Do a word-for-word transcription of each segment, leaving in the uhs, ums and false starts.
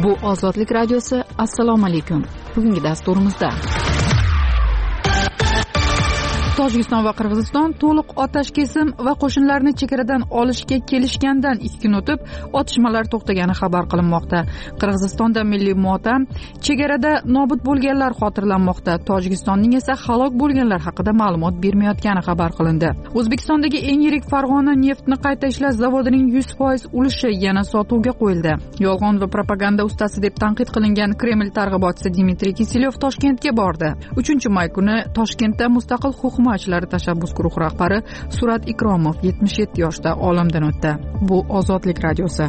Bu Ozodlik radiosi. Assalomu alaykum. Bugungi dasturimizda Tojikiston va Qirg'iziston to'liq otash kesim va qo'shinlarni chegaradan olishga kelishgandan ikki kun o'tib otishmalar to'xtagani xabar qilinmoqda. Qirg'izistonda milliy motam, chegarada nobud bo'lganlar xotirlanmoqda. Tojikistonning esa halok bo'lganlar haqida ma'lumot bermayotgani xabar qilindi. O'zbekistondagi eng yirik Farg'ona neftni qayta ishlash zavodining yuz foiz ulushi yana sotuvga qo'yildi. Yolg'on va propaganda ustasi deb tanqid qilingan Kreml targ'ibotchisi Dmitriy Kiselov Toshkentga bordi. uchinchi may kuni Toshkentda mustaqil hukumat tashabbus guruhi rahbari Surat Ikromov yetmish yetti yoshda olamdan o'tdi. Bu Ozodlik radiosi.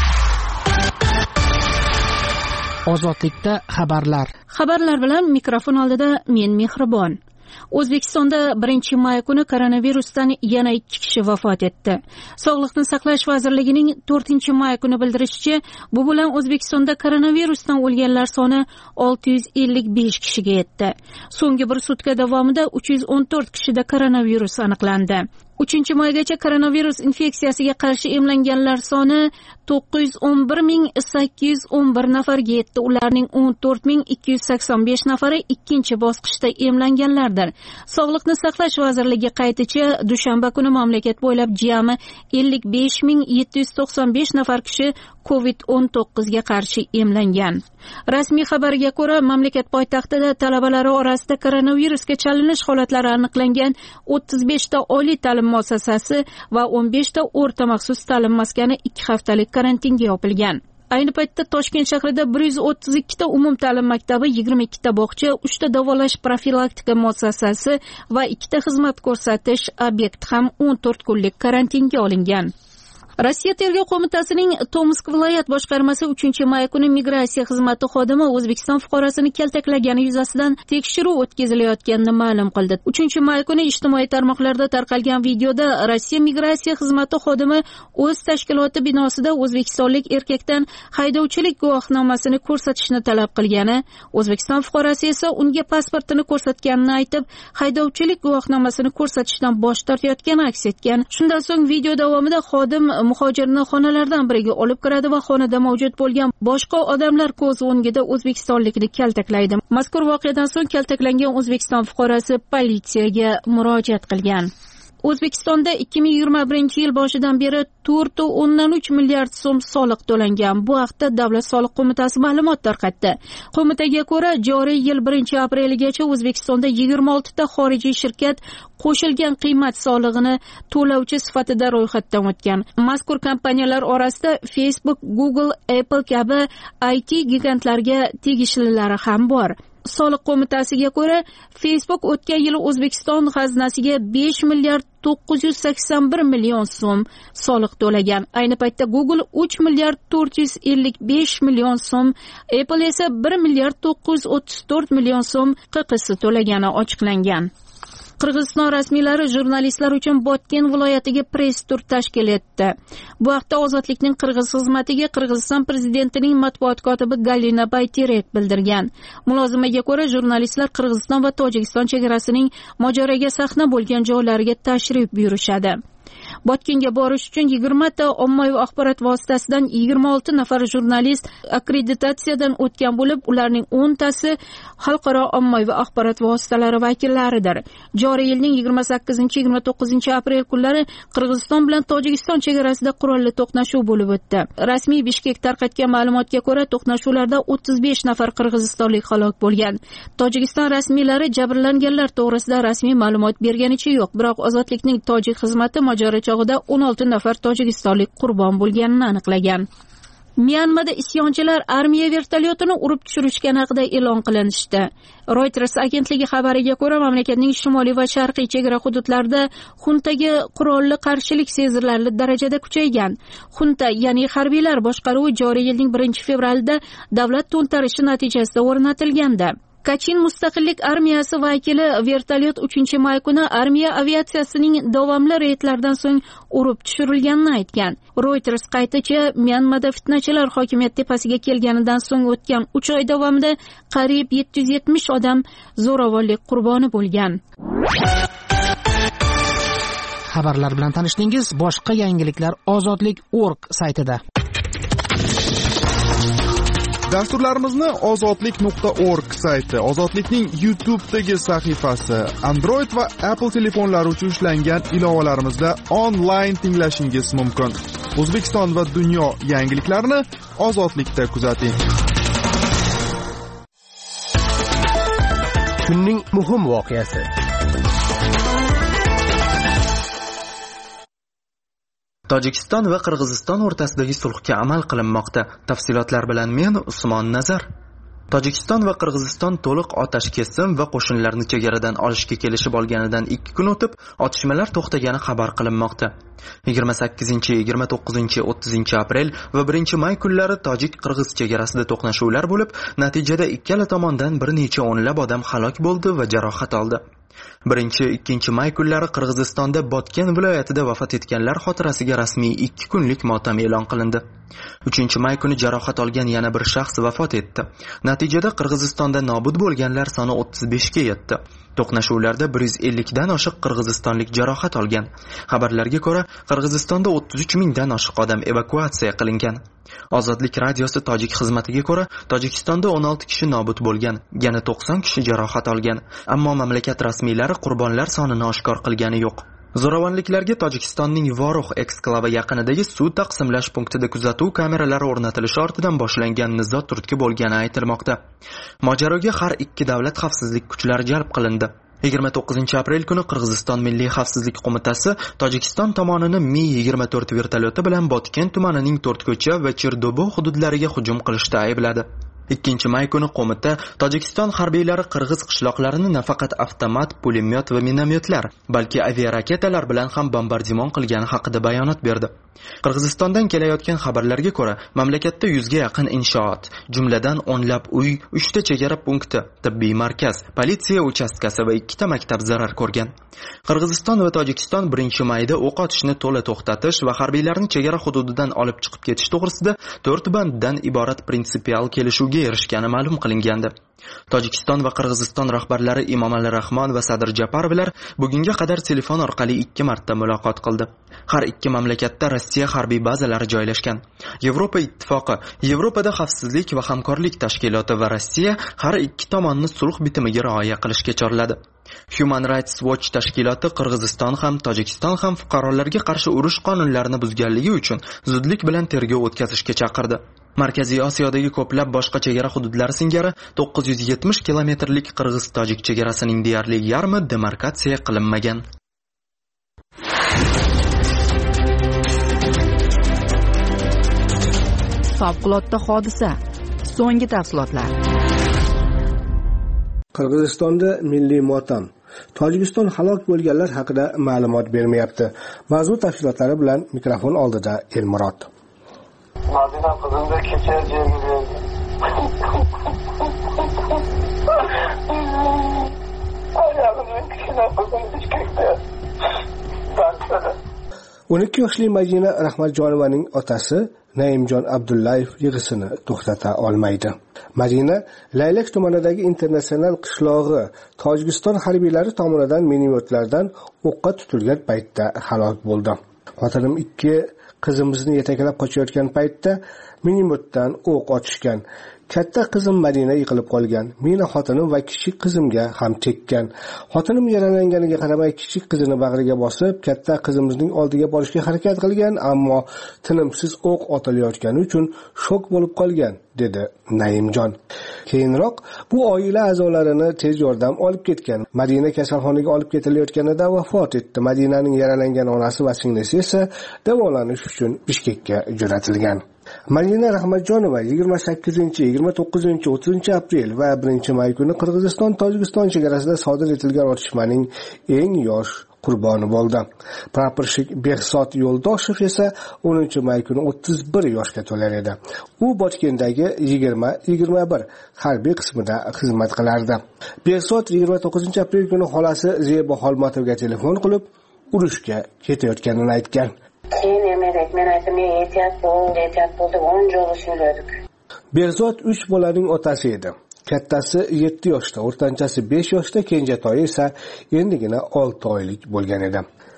Ozodlikda xabarlar. Xabarlar bilan mikrofon oldida men Mehribon. O'zbekistonda birinchi may kuni koronavirusdan yana ikki kishi vafot etdi. Sog'liqni saqlash vazirligining to'rtinchi may kuni bildirishicha, bu bilan O'zbekistonda koronavirusdan o'lganlar soni olti yuz ellik besh kishiga yetdi. So'nggi bir sutka davomida uch yuz o'n to'rt kishida koronavirus aniqlandi. uchinchi maygacha koronavirus infeksiyasiga qarshi emlanganlar soni to'qqiz yuz o'n bir ming sakkiz yuz o'n bir nafarga yetdi. Ularning o'n to'rt ming ikki yuz sakson besh nafari ikkinchi bosqichda emlanganlardir. Sog'liqni saqlash vazirligi qayticha, dushanba kuni mamlakat bo'ylab jami ellik besh ming yetti yuz to'qson besh nafar kishi covid o'n to'qqiz ga qarshi emlangan. Rasmiy xabarga ko'ra, mamlakat poytaxtida talabalari orasida koronavirusga chalinish holatlari aniqlangan o'ttiz besh ta oliy ta'lim muassasasi va o'n besh ta o'rta maxsus ta'lim maskani ikki haftalik karantinga yopilgan. Ayni paytda Toshkent shahrida bir yuz o'ttiz ikki ta umum ta'lim maktabi, yigirma ikki ta bog'cha, uch ta davolash profilaktika muassasasi va ikki ta xizmat ko'rsatish obyekti ham o'n to'rt kunlik karantinga olingan. Rossiya tergov qo'mitasining Tomsk viloyat boshqarmasi uchinchi may kuni migratsiya xizmati xodimi O'zbekiston fuqarosini kaltaklagani yuzasidan tekshiruv o'tkazilayotganini ma'lum qildi. uchinchi may kuni ijtimoiy tarmoqlarda tarqalgan videoda Rossiya migratsiya xizmati xodimi o'z tashkiloti binosida o'zbekistonlik erkakdan haydovchilik guvohnomasini ko'rsatishni talab qilgani, O'zbekiston fuqarosi esa unga pasportini ko'rsatganini aytib, haydovchilik guvohnomasini ko'rsatishdan bosh tortayotgani aks etgan. Shundan so'ng video davomida xodim muhojirni xonalardan biriga olib kiradi va xonada mavjud bo'lgan boshqa odamlar ko'z o'ngida o'zbekistonlikni kaltaklaydi. Mazkur voqeadan so'ng kaltaklangan O'zbekiston fuqarosi politsiyaga murojaat qilgan. O'zbekistonda ikki ming yigirma birinchi yil boshidan beri to'rt nuqta o'ndan uch milliard so'm soliq to'langan. Bu haqda Davlat soliq qo'mitasi ma'lumot tarqatdi. Qo'mitaga ko'ra, joriy yil birinchi apreligacha O'zbekistonda yigirma olti ta xorijiy shirkat qo'shilgan qiymat solig'ini to'lovchi sifatida ro'yxatdan o'tgan. Mazkur kompaniyalar orasida Facebook, Google, Apple kabi I T gigantlarga tegishlilari ham bor. Soliq qo'mitasiga ko'ra, Facebook o'tgan yili O'zbekiston xazinasiga besh milliard to'qqiz yuz sakson bir million so'm soliq to'lagan. Ayni paytda Google uch milliard to'rt yuz ellik besh million so'm, Apple esa bir milliard to'qqiz yuz o'ttiz to'rt million so'm Q Q S to'lagani ochiqlangan. Qirg'iziston rasmiylari jurnalistlar uchun Botken viloyatiga press tur tashkil etdi. Bu haqda Ozodlikning Qirg'iz xizmatiga Qirg'iziston prezidentining matbuot kotibi Galina Bayterek bildirgan. Mulozimaga ko'ra, jurnalistlar Qirg'iziston va Tojikiston chegarasining mojaroga sahna bo'lgan joylariga tashrif buyurishadi. Botkenga borish uchun yigirma ta ommaviy axborot vositasidan yigirma olti nafar jurnalist akkreditatsiyadan o'tgan bo'lib, ularning o'n tasi xalqaro ommaviy axborot vositalari vakillaridir. Joriy yilning yigirma sakkizinchi yigirma to'qqizinchi aprel kunlari Qirg'iziston bilan Tojikiston chegarasida qurolli to'qnashuv bo'lib o'tdi. Rasmiy Bishkek tarqatgan ma'lumotga ko'ra, to'qnashuvlarda o'ttiz besh nafar qirg'izistonlik halok bo'lgan. Tojikiston rasmiylari jabrlanganlar to'g'risida rasmiy ma'lumot berganicha yo'q, biroq Ozodlikning tojik xizmati mojaro chog'ida o'n olti nafar tojikistonlik qurbon bo'lganini aniqlagan. Myanmada isyonchilar armiya vertolyotini urib tushirishgani haqida e'lon qilinishdi. Reuters agentligi xabariga ko'ra, mamlakatning shimoliy va sharqiy chegara hududlarida xuntaga qurolli qarshilik sezilarli darajada kuchaygan. Xunta, ya'ni harbiylar boshqaruvi joriy yilning birinchi fevralida davlat to'ntarishi natijasida o'rnatilgandi. Kachin mustaqillik armiyasi vakili vertolyot uchinchi may kuni armiya aviatsiyasining davomli reydlaridan so'ng urib tushirilganini aytgan. Reuters qaytacha Myanmada fitnachilar hokimiyat tepasiga kelganidan so'ng o'tgan uch oy davomida qariyb yetti yuz yetmish odam zo'ravonlik qurboni bo'lgan. Xabarlar bilan tanishdingiz. Boshqa yangiliklar ozodlik nokta org saytida. Dasturlarimizni ozodlik nuqta org sayti, Ozodlikning YouTube'dagi sahifasi, Android va Apple telefonlari uchun ishlangan ilovalarimizda onlayn tinglashingiz mumkin. O'zbekiston va dunyo yangiliklarini Ozodlikda kuzating. Kunning muhim voqeasi. Tojikiston va Qirg'iziston o'rtasidagi sulhga amal qilinmoqda. Tafsilotlar bilan men Usmon Nazar. Tojikiston va Qirg'iziston to'liq otash kesim va qo'shinlarni chegaradan olishga kelishib olganidan ikki kun o'tib, otishmalar to'xtagani xabar qilinmoqda. yigirma sakkizinchi, yigirma to'qqizinchi, o'ttizinchi aprel va birinchi may kunlari tojik-qirg'iz chegarasida to'qnashuvlar bo'lib, natijada ikkala tomondan bir necha o'nlab odam halok bo'ldi va jarohat oldi. birinchi ikkinchi may kunlari Qirg'izistonda Botken viloyatida vafot etganlar xotirasiga rasmiy ikki kunlik motam e'lon qilindi. uchinchi may kuni jarohat olgan yana bir shaxs vafot etdi. Natijada Qirg'izistonda nobud bo'lganlar soni o'ttiz besh ga yetdi. To'qnashuvlarda bir yuz ellik dan oshiq qirg'izistonlik jarohat olgan. Xabarlarga ko'ra, Qirg'izistonda o'ttiz uch mingdan oshiq odam evakuatsiya qilingan. Ozodlik radiosi tojik xizmatiga ko'ra, Tojikistonda o'n olti kishi nobud bo'lgan, yana to'qson kishi jarohat olgan. Ammo mamlakat rasmiylari qurbonlar sonini oshkor qilgani yo'q. Zo'ravonliklarga Tojikistonning Vorux eksklavi yaqinidagi suv taqsimlash punktida kuzatuv kameralari o'rnatilishi ortidan boshlangan nizo turtki bo'lgani aytilmoqda. Mojaroga har ikki davlat xavfsizlik kuchlari jalb qilindi. yigirma to'qqizinchi aprel kuni Qirg'iziston Milliy xavfsizlik qo'mitasi Tojikiston tomonini Mi yigirma to'rt vertolyoti bilan Botken tumanining To'rtko'cha va Cherdobo hududlariga hujum qilishda aybladi. ikkinchi may kuni qo'mita Tojikiston harbiylari qirg'iz qishloqlarini nafaqat avtomat, pulemyot va minomyotlar, balki aviaraketalar bilan ham bombardimon qilgani haqida bayonot berdi. Qirg'izistondan kelayotgan xabarlarga ko'ra, mamlakatda yuzga yaqin inshoot, jumladan o'nlab uy, uchta chegara punkti, tibbiy markaz, politsiya uchastkasi va ikkita maktab zarar ko'rgan. Qirg'iziston va Tojikiston birinchi mayda o'q otishni to'la to'xtatish va harbiylarni chegara hududidan olib chiqib ketish to'g'risida to'rt banddan iborat prinsipial kelishuvga erishgani ma'lum qilingandi. Tojikiston va Qirg'iziston rahbarlari Emomali Rahmon va Sadir Japarovlar bugunga qadar telefon orqali ikki marta muloqot qildi. Har ikki mamlakatda Rossiya harbiy bazalari joylashgan. Yevropa ittifoqi, Yevropada xavfsizlik va hamkorlik tashkiloti va Rossiya har ikki tomonni sulh bitimiga rioya qilishga chorladi. Human Rights Watch tashkiloti Qirg'iziston ham, Tojikiston ham fuqarolarga qarshi urush qonunlarini buzganligi uchun zudlik bilan tergov o'tkazishga chaqirdi. Markaziy Osiyodagi ko'plab boshqa chegara hududlari singari to'qqiz yuz yetmish kilometrlik qirg'iz-tojik chegarasining deyarli yarmi demarkatsiya qilinmagan. Favqulodda hodisa. So'nggi tafsilotlar. Qirg'izistonda milliy motam. Tojikiston halok bo'lganlar haqida ma'lumot bermayapti. Mavzu tafsilotlari bilan mikrofon oldida Elmurod. Madina kızında keçer cemili. Ayağımın kişine kızım düşkekte. Dansada. o'n ikki yoshli Madina Rahmatjonovaning otasi Naimjon Abdullayev yig'isini to'xtata olmaydi. Madina Laylak tumanidagi internatsional qishlog'i Tojikiston harbiylari tomonidan minomyotlardan o'qqa tutilgan paytda halok bo'ldi. Xotinim ikki qizimizni yetaklab qochayotgan paytda minomyotdan o'q otishgan. Katta qizim Madina yiqilib qolgan. Meni xotinim va kichik qizimga ham tekkan. Xotinim yaralanganiga qaramay kichik qizini bag'riga bosib, katta qizimizning oldiga borishga harakat qilgan, ammo tinimsiz o'q otilayotgani uchun shok bo'lib qolgan, dedi Naimjon. Keyinroq bu oila a'zolarini tez yordam olib ketgan. Madina kasalxonaga olib ketilayotganida vafot etdi. Madinaning yaralangan onasi va singlisi esa davolanish uchun Bishkekka jo'natilgan. Madina Rahmatjonova yigirma sakkizinchi, yigirma to'qqizinchi, o'ttizinchi aprel va birinchi may kuni Qirg'iziston-Tojikiston chegarasida sodir etilgan otishmaning eng yosh qurboni bo'ldi. Praporshik Behzod Yo'ldoshev esa o'ninchi may kuni o'ttiz bir yoshga to'lar edi. U Botgendagi yigirma yigirma bir harbiy qismida xizmat qilardi. Behzod yigirma to'qqizinchi aprel kuni xolasi Zebo Xolmatovga telefon qilib, urushga ketayotganini aytgan. Keyin emedik, men aytdim, ehtiyot bo'l, ehtiyot bo'l deb o'n jolu so'yladik. Behzod uch bolaning otasi edi. Kattasi yetti yoshda, o'rtanchasi besh yoshda, kenjatoyi esa endigina olti oylik bo'lgan edi.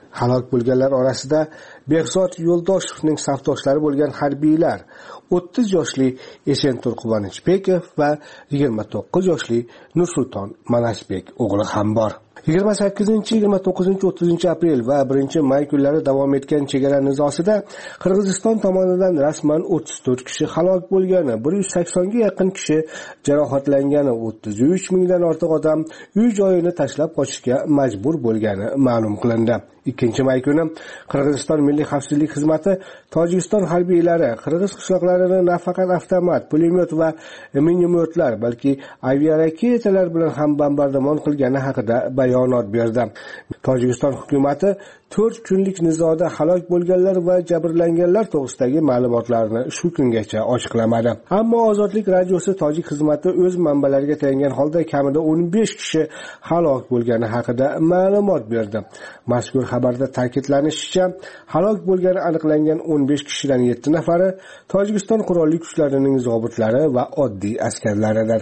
Halok bo'lganlar orasida Behzod Yo'ldoshevning safdoshlari bo'lgan harbiylar o'ttiz yoshli Eshentur Quvonchbekov va yigirma to'qqiz yoshli Nursulton Manasbek o'g'li ham bor. yigirma sakkizinchi, yigirma to'qqizinchi, o'ttizinchi aprel va birinchi may kunlari davom etgan chegara nizosida Qirg'iziston tomonidan rasman o'ttiz to'rt kishi halok bo'lgani, bir yuz saksonga yaqin kishi jarohatlangani, o'ttiz uch mingdan ortiq odam uy joyini tashlab qochishga majbur bo'lgani ma'lum qilindi. ikkinchi may kuni Qirg'iziston Milliy xavfsizlik xizmati Tojikiston harbiylari qirg'iz qishloqlarini nafaqat avtomat, pulemyot va minomyotlar, balki aviaraketalar bilan ham bombardimon qilgani haqida bayonot berdi. Tojikiston hukumatı to'rt kunlik nizoda halok bo'lganlar va jabrlanganlar to'g'risidagi ma'lumotlarni shu kungacha ochiqlamadi. Ammo Ozodlik radiosi tojik xizmati o'z manbalariga tayangan holda kamida o'n besh kishi halok bo'lgani haqida ma'lumot berdi. Mazkur xabarda ta'kidlanishicha, halok bo'lgani aniqlangan o'n besh kishidan yetti nafari Tojikiston qurolli kuchlarining zobitlari va oddiy askarlaridir.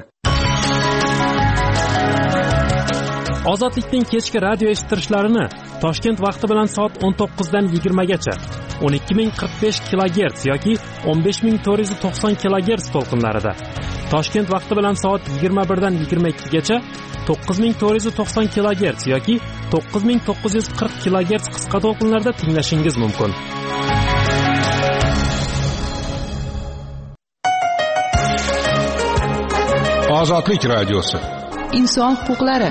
Ozodlikning kechki radio eshittirishlarini Toshkent vaqti bilan soat o'n to'qqiz dan yigirma gacha o'n ikki ming qirq besh kilogerts yoki o'n besh ming to'rt yuz to'qson kilogerts to'lqinlarida, Toshkent vaqti bilan soat yigirma bir dan yigirma ikki gacha to'qqiz ming to'rt yuz to'qson kilogerts yoki to'qqiz ming to'qqiz yuz qirq kilogerts qisqa to'lqinlarda tinglashingiz mumkin. Ozodlik radiosi. Inson huquqlari.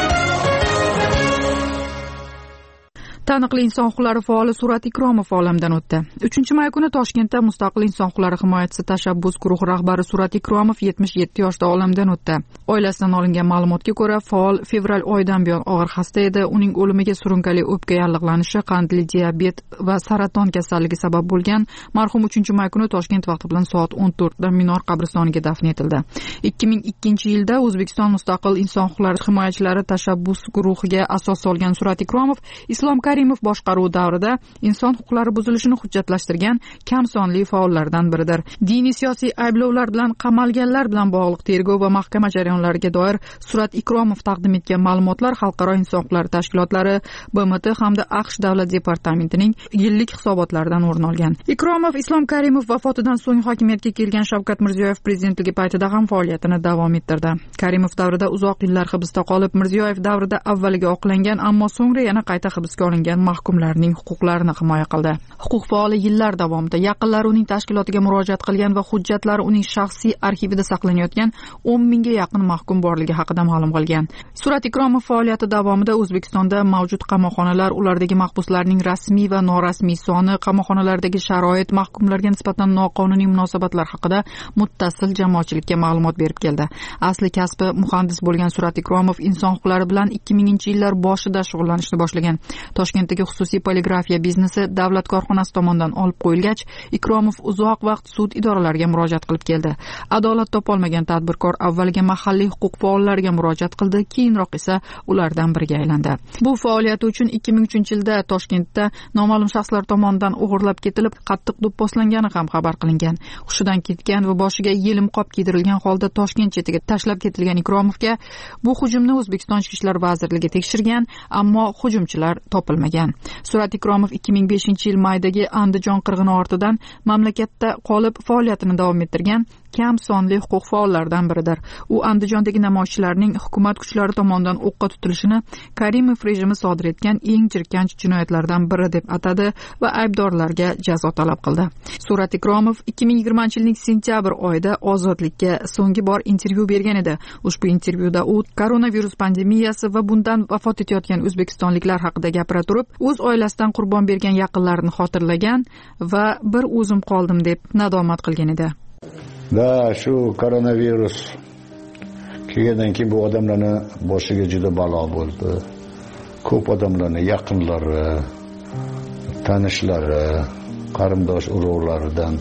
Taniqli inson huquqlari faoli Surat Ikromov olamdan o'tdi. uchinchi may kuni Toshkentda Mustaqil inson huquqlari himoyachisi tashabbus guruhi rahbari Surat Ikromov yetmish yetti yoshda olamdan o'tdi. Oilasidan olingan ma'lumotga ko'ra, faol fevral oyidan buyon og'ir xasta edi. Uning o'limiga surunkali o'pka yallig'lanishi, qandli diabet va saraton kasalligi sabab bo'lgan. Marhum uchinchi may kuni Toshkent vaqti bilan soat o'n to'rtda Minor qabristoniga dafn etildi. ikki ming ikkinchi yilda O'zbekiston Mustaqil inson huquqlari himoyachilari tashabbus guruhiga asos solgan Surat Ikromov Islom Karimov boshqaruvi davrida inson huquqlari buzilishini hujjatlashtirgan kam sonli faollardan biridir. Diniy siyosiy ayblovlar bilan qamalganlar bilan bog'liq tergov va mahkama jarayonlariga doir Surat Ikromov taqdim etgan ma'lumotlar xalqaro inson huquqlari tashkilotlari, B M T hamda AQSh davlat departamentining yillik hisobotlaridan o'rin olgan. Ikromov Islom Karimov vafotidan so'ng hokimiyatga kelgan Shavkat Mirziyoyev prezidentligi paytida ham faoliyatini davom ettirdi. Karimov davrida uzoq yillar hibsda qolib, Mirziyoyev davrida avvaliga oqlangan, ammo so'ngra yana qayta hibsga olingan mahkumlarning huquqlarini himoya qildi. Huquq faoli yillar davomida yaqinlari uning tashkilotiga murojaat qilgan va hujjatlari uning shaxsiy arxivida saqlanayotgan o'n mingga yaqin mahkum borligi haqida ma'lum qilgan. Surat Ikromov faoliyati davomida O'zbekistonda mavjud qamoqxonalar, ulardagi mahbuslarning rasmiy va norasmiy soni, qamoqxonalardagi sharoit, mahkumlarga nisbatan noqonuniy munosabatlar haqida muttasil jamoatchilikka ma'lumot berib keldi. Asli kasbi muhandis bo'lgan Surat Ikromov inson huquqlari bilan ikki minginchi yillar boshida shug'ullanishni boshlagan. Toshkentdagi xususiy poligrafiya biznesi davlat korxonasi tomonidan olib qo'yilgach, Ikromov uzoq vaqt sud idoralariga murojaat qilib keldi. Adolat topolmagan tadbirkor avvaliga mahalliy huquq faollariga murojaat qildi, keyinroq esa ulardan biriga aylandi. Bu faoliyati uchun ikki ming uchinchi yilda Toshkentda noma'lum shaxslar tomonidan o'g'irlab ketilib, qattiq do'pposlangani ham xabar qilingan. Hushidan ketgan va boshiga yelim qop kiydirilgan holda Toshkent chetiga tashlab ketilgan Ikromovga bu hujumni O'zbekiston Ichki ishlar vazirligi tekshirgan, ammo hujumchilar topilmagan. Surat Ikromov ikki ming beshinchi yil maydagi Andijon qirg'ini ortidan mamlakatda qolib faoliyatini davom ettirgan kam sonli huquq faollaridan biridir. U Andijondagi namoyishchilarning hukumat kuchlari tomonidan o'qqa tutilishini Karimov rejimi sodir etgan eng jirkanch jinoyatlardan biri deb atadi va aybdorlarga jazo talab qildi. Surat Ikromov ikki ming yigirmanchi yilning sentyabr oyida Ozodlikka so'nggi bor intervyu bergan edi. Ushbu intervyuda u koronavirus pandemiyasi va bundan vafot etayotgan o'zbekistonliklar haqida gapira turib, o'z oilasidan qurbon bergan yaqinlarini xotirlagan va bir o'zim qoldim deb nadomat qilgan edi. Da, shu koronavirus kelgandan keyin bu odamlarning boshiga juda balo bo'ldi. Ko'p odamlarning yaqinlari, tanishlari, qarindosh urug'laridan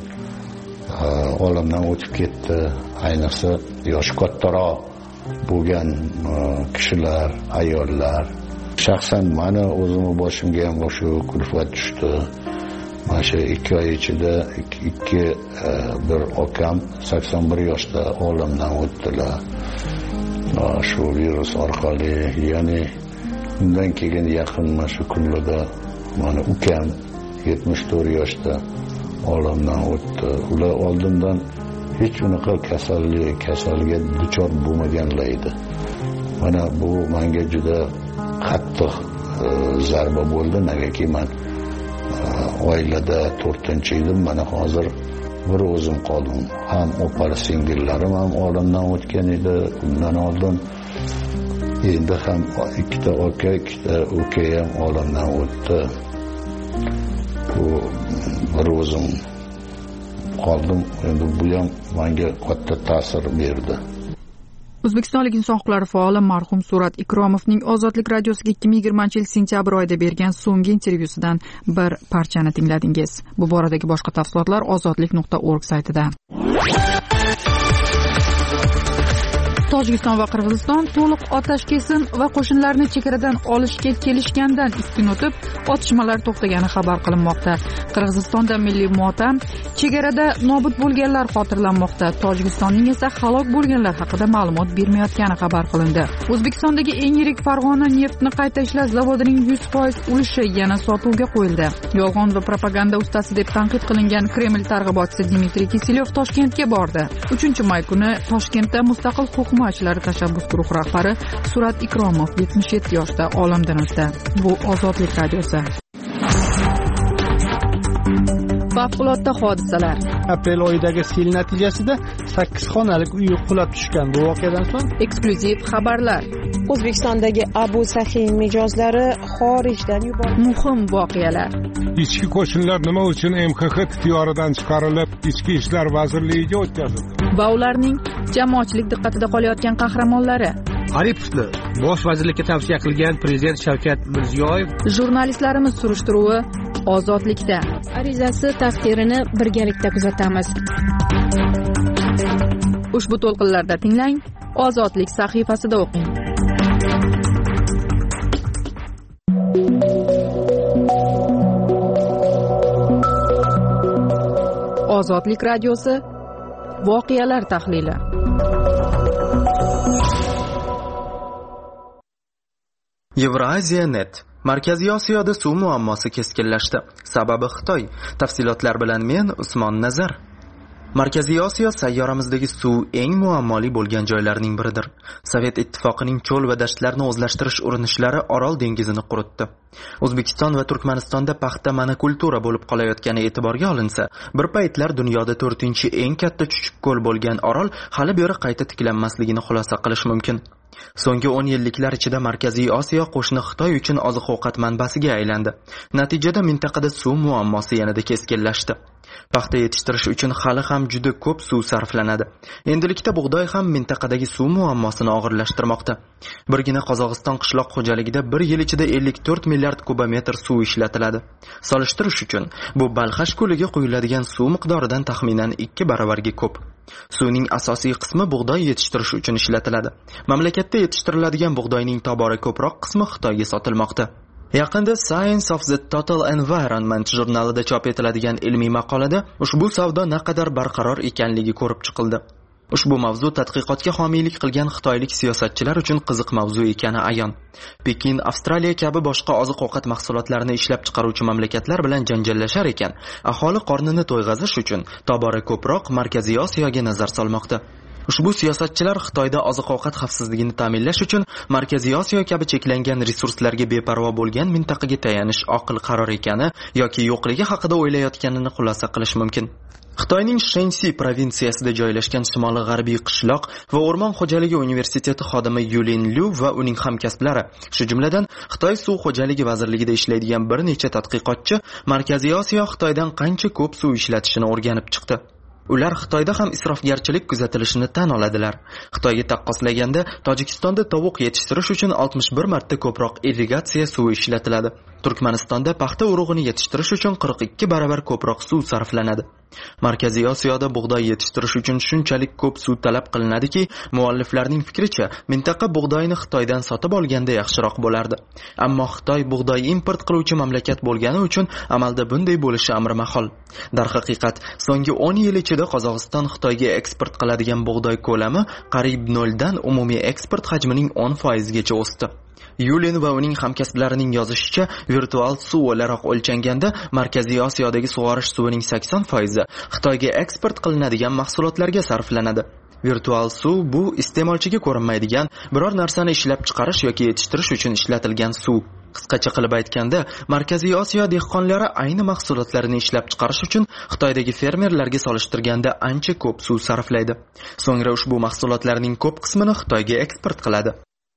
olamdan o'tib ketdi. Ayniqsa yosh kattaroq bo'lgan kishilar, ayollar. Shaxsan meni o'zimning boshimga ham shu kulfat tushdi. Mana shu ikki oy ichida ikki bir akam sakson bir yoshda olamdan o'tdilar. Shu virus orqali, ya'ni undan keyin yaqin mana shu kunlarda mana ukam yetmish to'rt yoshda olamdan o'tdi. Ular oldindan hech unaqa kasallik kasalga duchor bo'lmaganlar edi. Mana bu menga juda qattiq e, zarba bo'ldi. Negaki men e, oilada to'rtinchi edim. Mana hozir bir o'zim qoldim. Ham opali singillarim ham olamdan o'tgan edi. Undan oldin endi ham ikkita aka, ikkita uka ham olamdan o'tdi. Bu bir o'zim qoldim. Endi bu ham menga katta ta'sir berdi. O'zbekistonlik inson huquqlari faoli marhum Surat Ikromovning Ozodlik radiosiga ikki ming yigirmanchi yil sentyabr oyida bergan so'nggi intervyusidan bir parchani tingladingiz. Bu boradagi boshqa tafsilotlar ozodlik nuqta org saytida. Tojikiston va Qirg'iziston to'liq otash kesim va qo'shinlarni chegaradan olishga kelishgandan ikki kun o'tib otishmalar to'xtagani xabar qilinmoqda. Qirg'izistonda milliy motam, chegarada nobud bo'lganlar xotirlanmoqda. Tojikistonning esa halok bo'lganlar haqida ma'lumot bermayotgani xabar qilindi. O'zbekistondagi eng yirik Farg'ona neftni qayta ishlash zavodining yuz foiz ulushi yana sotuvga qo'yildi. Yolg'on va propaganda ustasi deb tanqid qilingan Kreml targ'ibotchisi Dmitriy Kiselov Toshkentga bordi. uchinchi may kuni Toshkentda mustaqil huquq tashabbus guruh rahbari Surat Ikromov yetmish yetti yoshda olamdan o'tdi. Bu Ozodlik radiosi. Favqulodda hodisalar. Aprel oyidagi sel natijasida sakkiz xonalik uy qulab tushgan. Bu voqeadan so'ng eksklyuziv xabarlar. O'zbekistondagi Abu Sahiy mijozlari xorijdan yuborildi. Muhim voqealar. Ichki qo'shinlar nima uchun M X X ixtiyoridan chiqarilib, Ichki ishlar vazirligiga o'tkazildi? Va ularning jamoatchilik diqqatida qolayotgan qahramonlari. Aripovni bosh vazirlikka tavsiya qilgan prezident Shavkat Mirziyoyev. Jurnalistlarimiz surishtiruvi Ozodlikda. Arizasi taqdirini birgalikda kuzatamiz. Ushbu to'lqinlarda tinglang, Ozodlik sahifasida o'qing. Ozodlik radiosi voqealar tahlili. Euraziya net. Markaziy Osiyoda suv muammosi keskinlashdi. Sababi Xitoy. Tafsilotlar bilan men Usmon Nazar. Markaziy Osiyo sayyoramizdagi suv eng muammoli bo'lgan joylarning biridir. Sovet ittifoqining cho'l va dashtlarni o'zlashtirish urinishlari Orol dengizini quritdi. O'zbekiston va Turkmanistonda paxta monokultura bo'lib qolayotgani e'tiborga olinsa, bir paytlar dunyoda to'rtinchi eng katta chuchuk ko'l bo'lgan Orol hali beri qayta tiklanmasligini xulosa qilish mumkin. So'nggi o'n yilliklar ichida Markaziy Osiyo qo'shni Xitoy uchun oziq-ovqat manbasiga aylandi. Natijada mintaqada suv muammosi yanada keskinlashdi. Paxta yetishtirish uchun hali ham juda ko'p suv sarflanadi. Endilikda bug'doy ham mintaqadagi suv muammosini og'irlashtirmoqda. Birgina Qozog'iston qishloq xo'jaligida bir yil ichida ellik to'rt milliard kubometr suv ishlatiladi. Solishtirish uchun bu Balxash ko'liga quyiladigan suv miqdoridan taxminan ikki baravarga ko'p. Suvning asosiy qismi bug'doy yetishtirish uchun ishlatiladi. Mamlakatda yetishtiriladigan bug'doyning tobora ko'proq qismi Xitoyga sotilmoqda. Yaqinda Science of the Total Environment jurnalida chop etiladigan ilmiy maqolada ushbu savdo naqadar barqaror ekanligi ko'rib chiqildi. Ushbu mavzu tadqiqotga homiylik qilgan xitoylik siyosatchilar uchun qiziq mavzu ekani ayon. Pekin, Avstraliya kabi boshqa oziq-ovqat mahsulotlarini ishlab chiqaruvchi mamlakatlar bilan janjallashar ekan, aholi qornini to'yg'azish uchun tobora ko'proq Markaziy Osiyoga nazar solmoqda. Ushbu siyosatchilar Xitoyda oziq-ovqat xavfsizligini ta'minlash uchun Markaziy Osiyo kabi cheklangan resurslarga beparvo bo'lgan mintaqaga tayanish oqil qaror ekani yoki yo'qligi haqida o'ylayotganini xulosa qilish mumkin. Xitoyning Shensi provinsiyasida joylashgan shimoli-g'arbiy qishloq va o'rmon xo'jaligi universiteti xodimi Yulin Liu va uning hamkasblari, shu jumladan Xitoy suv xo'jaligi vazirligida ishlaydigan bir necha tadqiqotchi Markaziy Osiyo Xitoydan qancha ko'p suv ishlatishini o'rganib chiqdi. Ular Xitoyda ham isrofgarchilik kuzatilishini tan oladilar. Xitoyga taqqoslaganda Tojikistonda tovuq yetishtirish uchun oltmish bir marta ko'proq irrigatsiya suvi ishlatiladi. Turkmanistonda paxta urug'ini yetishtirish uchun qirq ikki baravar ko'proq suv sarflanadi. Markaziy Osiyoda bug'doy yetishtirish uchun shunchalik ko'p suv talab qilinadiki, mualliflarning fikricha, mintaqa bug'doyni Xitoydan sotib olganda yaxshiroq bo'lardi. Ammo Xitoy bug'doy import qiluvchi mamlakat bo'lgani uchun amalda bunday bo'lishi amri mahol. Darhaqiqat, so'nggi o'n yil ichida Qozog'iston Xitoyga eksport qiladigan bug'doy ko'lami qariyb noldan umumiy eksport hajmining o'n foiz gacha o'sdi. Yulin va uning hamkasblarining yozishicha, virtual suv o'laroq o'lchanganda Markaziy Osiyodagi sug'orish suvining sakson foizi Xitoyga eksport qilinadigan mahsulotlarga sarflanadi. Virtual suv bu iste'molchiga ko'rinmaydigan biror narsani ishlab chiqarish yoki yetishtirish uchun ishlatilgan suv. Qisqacha qilib aytganda, Markaziy Osiyo dehqonlari ayni mahsulotlarini ishlab chiqarish uchun Xitoydagi fermerlarga solishtirganda ancha ko'p suv sarflaydi. So'ngra ushbu mahsulotlarning ko'p qismini Xitoyga eksport qiladi.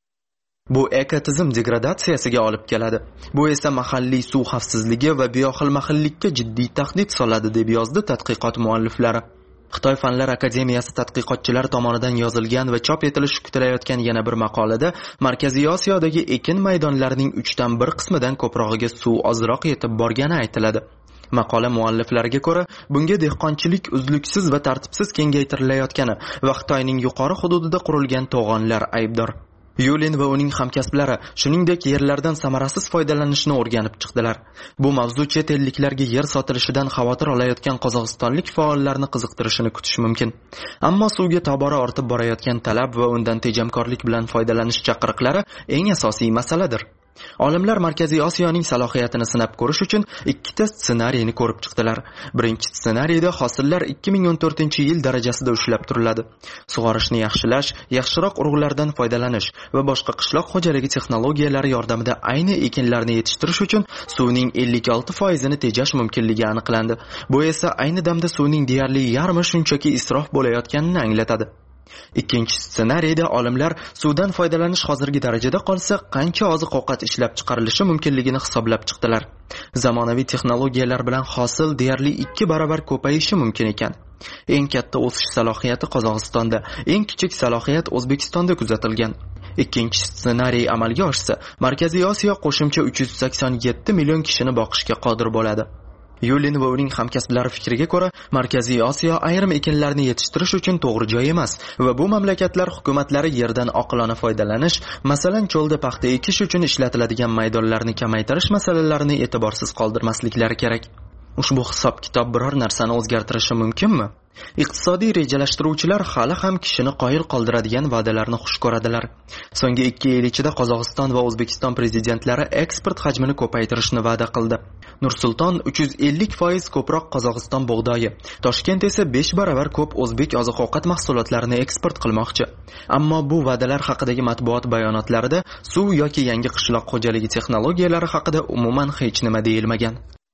Bu ekotizim degradatsiyasiga olib keladi. Bu esa mahalliy suv xavfsizligi va bioxilma-xillikka jiddiy tahdid soladi, deb yozdi tadqiqot mualliflari. Xitoy Fanlar akademiyasi tadqiqotchilar tomonidan yozilgan va chop etilishi kutilayotgan yana bir maqolada Markaziy Osiyodagi ekin maydonlarining uchdan bir qismidan ko'prog'iga suv ozroq yetib borgani aytiladi. Maqola mualliflariga ko'ra, bunga dehqonchilik uzluksiz va tartibsiz kengaytirilayotgani va Xitoyning yuqori hududida qurilgan to'g'onlar aybdor. Yulin va uning hamkasblari shuningdek yerlardan samarasiz foydalanishni o'rganib chiqdilar. Bu mavzu chet elliklarga yer sotilishidan xavotir olayotgan qozog'istonlik faollarni qiziqtirishini kutish mumkin. Ammo suvga tobora ortib borayotgan talab va undan tejamkorlik bilan foydalanish chaqiriqlari eng asosiy masaladir. Olimlar Markaziy Osiyoning salohiyatini sinab ko'rish uchun ikkita ssenariyni ko'rib chiqdilar. Birinchi ssenariyda hosillar ikki ming o'n to'rtinchi yil darajasida ushlab turiladi. Sug'orishni yaxshilash, yaxshiroq urug'lardan foydalanish va boshqa qishloq xo'jaligi texnologiyalari yordamida ayni ekinlarni yetishtirish uchun suvning ellik olti foizini tejash mumkinligi aniqlandi. Bu esa ayni damda suvning deyarli yarmi shunchaki isrof bo'layotganini anglatadi. Ikkinchi ssenariyda olimlar suvdan foydalanish hozirgi darajada qolsa, qancha oziq-ovqat ishlab chiqarilishi mumkinligini hisoblab chiqdilar. Zamonaviy texnologiyalar bilan hosil deyarli ikki barobar ko'payishi mumkin ekan. Eng katta o'sish salohiyati Qozog'istonda, eng kichik salohiyat O'zbekistonda kuzatilgan. Ikkinchi ssenariy amalga oshsa, Markaziy Osiyo qo'shimcha uch yuz sakson yetti million kishini boqishga qodir bo'ladi. Yulin va uning hamkasblari fikriga ko'ra, Markaziy Osiyo ayrim ekinlarni yetishtirish uchun to'g'ri joy emas va bu mamlakatlar hukumatlari yerdan oqilona foydalanish, masalan, cho'lda paxta ekish uchun ishlatiladigan maydonlarni kamaytirish masalalarini e'tiborsiz qoldirmasliklari kerak. Ushbu hisob-kitob biror narsani o'zgartirishi mumkinmi? Iqtisodiy rejalashtiruvchilar hali ham kishini qoyil qoldiradigan va'dalarni xush ko'radilar. So'nggi ikki yil ichida Qozog'iston va O'zbekiston prezidentlari eksport hajmini ko'paytirishni va'da qildi. Nur-Sulton uch yuz ellik foiz ko'proq Qozog'iston bug'doyi, Toshkent esa besh barobar ko'p o'zbek oziq-ovqat mahsulotlarini eksport qilmoqchi. Ammo bu va'dalar haqidagi matbuot bayonotlarida suv yoki yangi qishloq xo'jaligi texnologiyalari haqida umuman hech nima deyilmagan.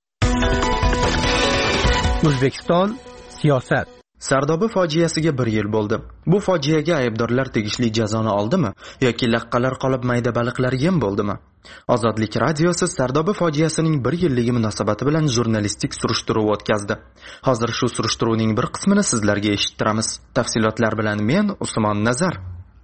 O'zbekiston siyosat. Sardoba fojiasiga bir yil bo'ldi. Bu fojiaga aybdorlar tegishli jazoni oldimi yoki laqqalar qolib mayda baliqlar yem bo'ldimi? Ozodlik radiosi Sardoba fojiasining bir yilligi munosabati bilan jurnalistik surishtiruv o'tkazdi. Hozir shu surishtiruvning bir qismini sizlarga eshittiramiz. Tafsilotlar bilan men Usmon Nazar.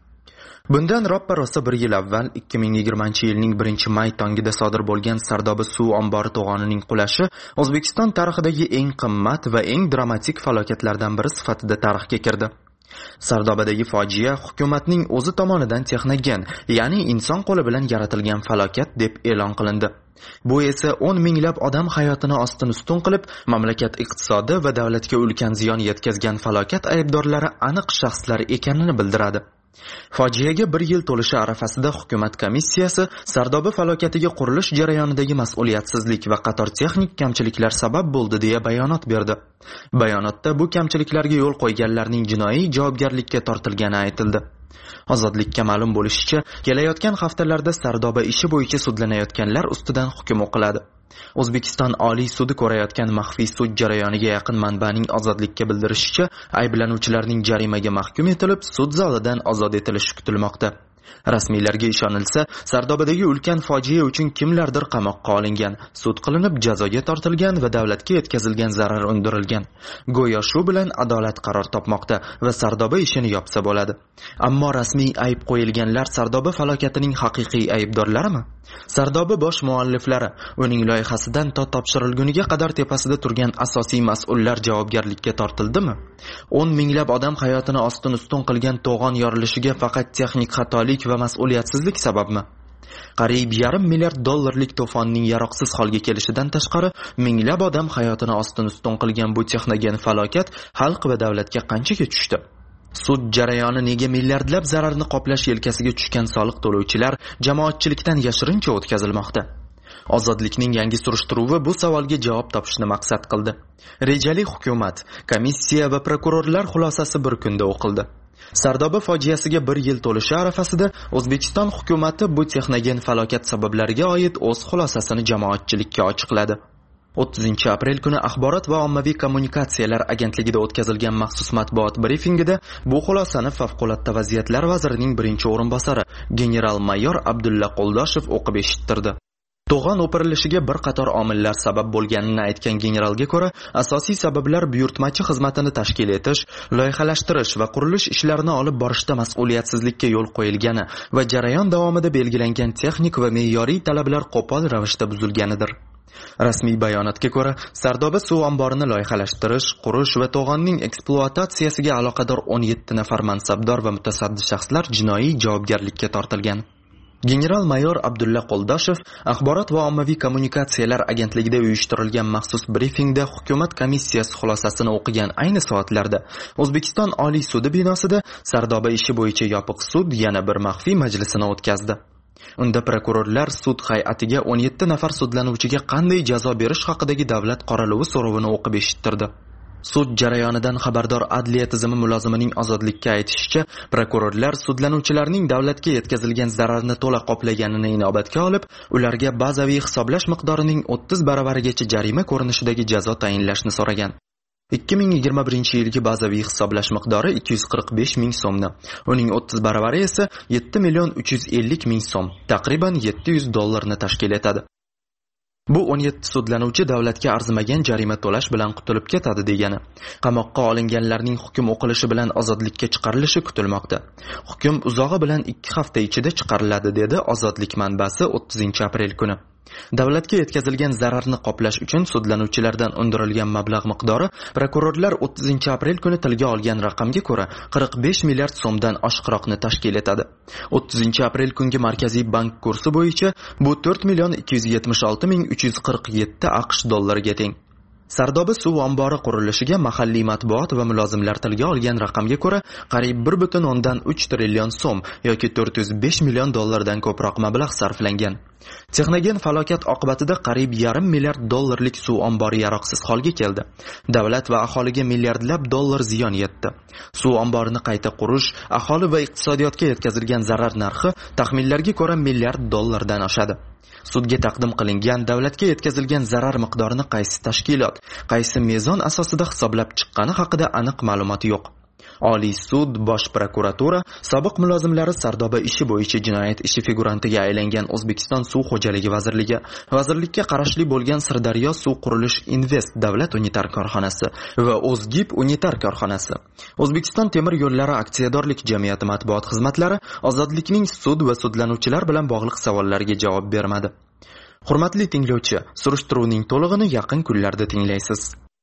Bundan roppa-rosa bir yil avval ikki ming yigirmanchi yilning birinchi may tongida sodir bo'lgan Sardoba suv ombori to'g'onining qulashi O'zbekiston tarixidagi eng qimmat va eng dramatik falokatlardan biri sifatida tarixga kirdi. Sardobadagi fojia hukumatning o'zi tomonidan texnogen, ya'ni inson qo'li bilan yaratilgan falokat deb e'lon qilindi. Bu esa o'n minglab odam hayotini ostin-ustun qilib, mamlakat iqtisodi va davlatga ulkan ziyon yetkazgan falokat aybdorlari aniq shaxslar ekanini bildiradi. Fojiaga bir yil to'lishi arafasida hukumat komissiyasi Sardoba falokatiga qurilish jarayonidagi mas'uliyatsizlik va qator texnik kamchiliklar sabab bo'ldi deya bayonot berdi. Bayonotda bu kamchiliklarga yo'l qo'yganlarning jinoiy javobgarlikka tortilgani aytildi. Ozodlikka ma'lum bo'lishicha, kelayotgan haftalarda Sardoba ishi bo'yicha sudlanayotganlar ustidan hukm o'qiladi. O'zbekiston Oliy sudi ko'rayotgan maxfiy sud jarayoniga yaqin manbaning Ozodlikka bildirishicha, ayblanuvchilarning jarimaga mahkum etilib, sud zalidan ozod etilishi kutilmoqda. Rasmiylarga ishonilsa, Sardobadagi ulkan fojia uchun kimlardir qamoqqa olingan, sud qilinib jazoga tortilgan va davlatga yetkazilgan zarar undirilgan. Go'yo shu bilan adolat qaror topmoqda va Sardoba ishini yopsa bo'ladi. Ammo rasmiy ayb qo'yilganlar Sardoba falokatining haqiqiy aybdorlarimi? Sardoba bosh mualliflari, uning loyihasidan to topshirilguniga qadar tepasida turgan asosiy mas'ullar javobgarlikka tortildimi? o'n minglab odam hayotini ostin-ustun qilgan to'g'on yorilishiga faqat texnik xatolik va mas'uliyatsizlik sababmi? Qariyb yarim milliard dollarlik to'fonning yaroqsiz holga kelishidan tashqari, minglab odam hayotini ostin-ustun qilgan bu texnogen falokat xalq va davlatga qanchaga tushdi? Sud jarayoni nega milliardlab zararni qoplash yelkasiga tushgan soliq to'lovchilar jamoatchilikdan yashirincha o'tkazilmoqda? Ozodlikning yangi surishtiruvi bu savolga javob topishni maqsad qildi. Rejali hukumat, komissiya va prokurorlar xulosasi bir kunda o'qildi. Sardoba fojiasiga bir yil to'lishi arafasida O'zbekiston hukumatı bu texnogen falokat sabablariga oid o'z xulosasini jamoatchilikka ochiqladi. o'ttizinchi aprel kuni Axborot va ommaviy kommunikatsiyalar agentligida o'tkazilgan maxsus matbuot brifingida bu xulosani favqulodda vaziyatlar vazirining birinchi o'rinbosari general-mayor Abdulla Qo'ldoshev o'qib eshittirdi. To'g'on o'pirilishiga bir qator omillar sabab bo'lganini aytgan generalga ko'ra, asosiy sabablar buyurtmachi xizmatini tashkil etish, loyihalashtirish va qurilish ishlarini olib borishda mas'uliyatsizlikka yo'l qo'yilgani va jarayon davomida belgilangan texnik va me'yoriy talablar qo'pol ravishda buzilganidir. Rasmiy bayonotga ko'ra, Sardoba suv omborini loyihalashtirish, qurish va to'g'onning ekspluatatsiyasiga aloqador o'n yetti nafar mansabdor va mutasaddi shaxslar jinoiy javobgarlikka tortilgan. General-mayor Abdulla Qo'ldoshev Axborot va ommaviy kommunikatsiyalar agentligida uyushtirilgan maxsus brifingda hukumat komissiyasi xulosasini o'qigan ayni soatlarda O'zbekiston Oliy sudi binosida Sardoba ishi bo'yicha yopiq sud yana bir maxfiy majlisini o'tkazdi. Unda prokurorlar sud hay'atiga o'n yetti nafar sudlanuvchiga qanday jazo berish haqidagi davlat qoraluvi so'rovini o'qib eshittirdi. Sud jarayonidan xabardor adliya tizimi mulozimining ozodlikka aytishicha, prokurorlar sudlanuvchilarning davlatga yetkazilgan zararni to'la qoplaganini inobatga olib, ularga bazaviy hisoblash miqdorining o'ttiz baravarigacha jarima ko'rinishidagi jazo tayinlashni so'ragan. ikki ming yigirma birinchi yilgi bazaviy hisoblash miqdori ikki yuz qirq besh ming so'mni, uning o'ttiz baravari esa yetti million uch yuz ellik ming so'm, taqriban yetti yuz dollarni tashkil etadi. Bu o'n yetti sudlanuvchi davlatga arzimagan jarima to'lash bilan qutulib ketadi degani. Qamoqqa olinganlarning hukm o'qilishi bilan ozodlikka chiqarilishi kutilmoqda. Hukm uzog'i bilan ikki hafta ichida chiqariladi, dedi Ozodlik manbasi o'ttizinchi aprel kuni. Davlatga yetkazilgan zararni qoplash uchun sudlanuvchilardan undirilgan mablag' miqdori prokurorlar o'ttizinchi aprel kuni tilga olgan raqamga ko'ra qirq besh milliard so'mdan oshiqroqni tashkil etadi. o'ttizinchi aprel kungi Markaziy bank kursi bo'yicha bu to'rt million ikki yuz yetmish olti ming uch yuz qirq yetti AQSh dollariga teng. Sardoba suv ombori qurilishiga mahalliy matbuot va mulozimlar tilga olgan raqamga ko'ra qariyb bir butun o'ndan uch trillion so'm yoki to'rt yuz besh million dollardan ko'proq mablag' sarflangan. Texnogen falokat oqibatida qariyb yarim milliard dollarlik suv ombori yaroqsiz holga keldi. Davlat va aholiga milliardlab dollar ziyon yetdi. Suv omborini qayta qurish, aholi va iqtisodiyotga yetkazilgan zarar narxi taxminlarga ko'ra milliard dollardan oshadi. Sudga taqdim qilingan davlatga yetkazilgan zarar miqdorini qaysi tashkilot, qaysi mezon asosida hisoblab chiqqani haqida aniq ma'lumot yo'q. Oliy sud, Bosh prokuratura, sobiq mulozimlari Sardoba ishi bo'yicha jinoyat ishi figurantiga aylangan O'zbekiston Suv xo'jaligi vazirligi, vazirlikka qarashli bo'lgan Sirdaryo suv qurilish Invest davlat unitar korxonasi va O'zgib unitar korxonasi, O'zbekiston temir yo'llari aksiyadorlik jamiyati matbuot xizmatlari ozodlikning sud va sudlanuvchilar bilan bog'liq savollarga javob bermadi. Hurmatli tinglovchi, surishtiruvning to'lig'ini yaqin kunlarda tinglaysiz.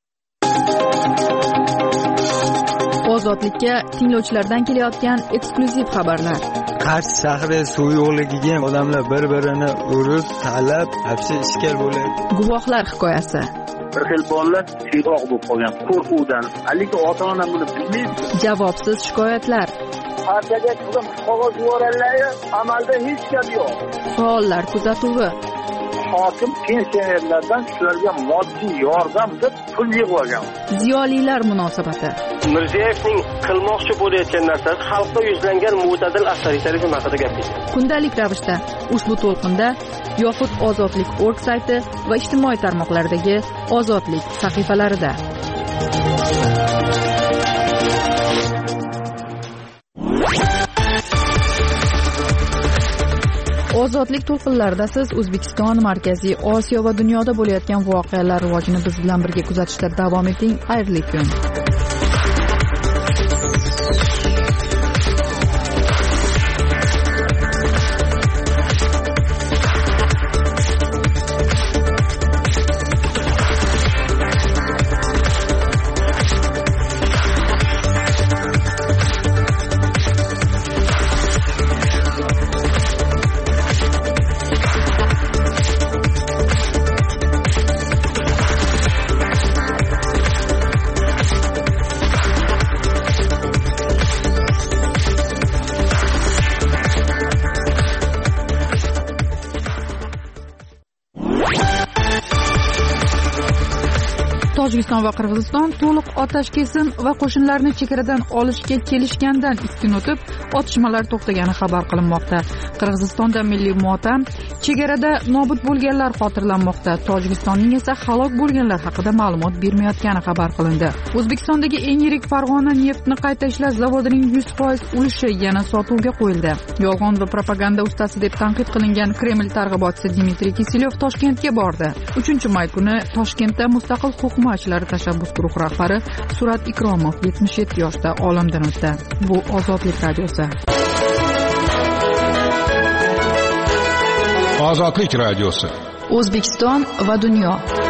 Ozodlikka tinglovchilardan kelayotgan eksklyuziv xabarlar. Qarshi shahri suv yo'qligiga odamlar bir-birini urib, talab, hapsi ishkal bo'ladi. Guvohlar hikoyasi. Bir xil bolalar siyroq bo'lib qolgan qo'rquvdan, haligi ota-ona buni bilmaydi. Javobsiz shikoyatlar. Partiyaga qilib qog'oz yuborganlar, amalda hech gap yo'q. Faollar kuzatuvi. Hokim pensionerlardan shularga moddiy yordam deb pul yig'ib Ziyolilar munosabati. Mirziyoyevning qilmoqchi bo'layotgan narsasi xalqqa yuzlangan mo'tadil avtoritarizm haqida gapirdi. Kundalik ravishda ushbu to'lqinda yoxud Ozodlik nokta org sayti va ijtimoiy tarmoqlardagi Ozodlik sahifalarida. Ozodlik to'lqinlarida siz O'zbekiston, Markaziy Osiyo va dunyoda bo'layotgan voqealar rivojini biz bilan birga kuzatishda davom eting. Xayrli kun. Tojikiston va Qirg'iziston to'liq otash kesim va qo'shinlarni chegaradan olishga kelishgandan ikki kun o'tib otishmalar to'xtagani xabar qilinmoqda. Qirg'izistonda milliy motam, chegarada nobud bo'lganlar xotirlanmoqda. Tojikistonning esa halok bo'lganlar haqida ma'lumot bermayotgani xabar qilindi. O'zbekistondagi eng yirik Farg'ona neftni qayta ishlash zavodining yuz foiz ulushi yana sotuvga qo'yildi. Yolg'on va propaganda ustasi deb tanqid qilingan Kreml targ'ibotchisi Dmitriy Kiselyov Toshkentga bordi. uchinchi may kuni Toshkentda mustaqil hukumatchilari tashabbus guruhi rahbari Surat Ikromov yetmish yetti yoshda olamdan o'tdi. Bu Ozodlik radiosi. Ozodlik radiosi. O'zbekiston va dunyo.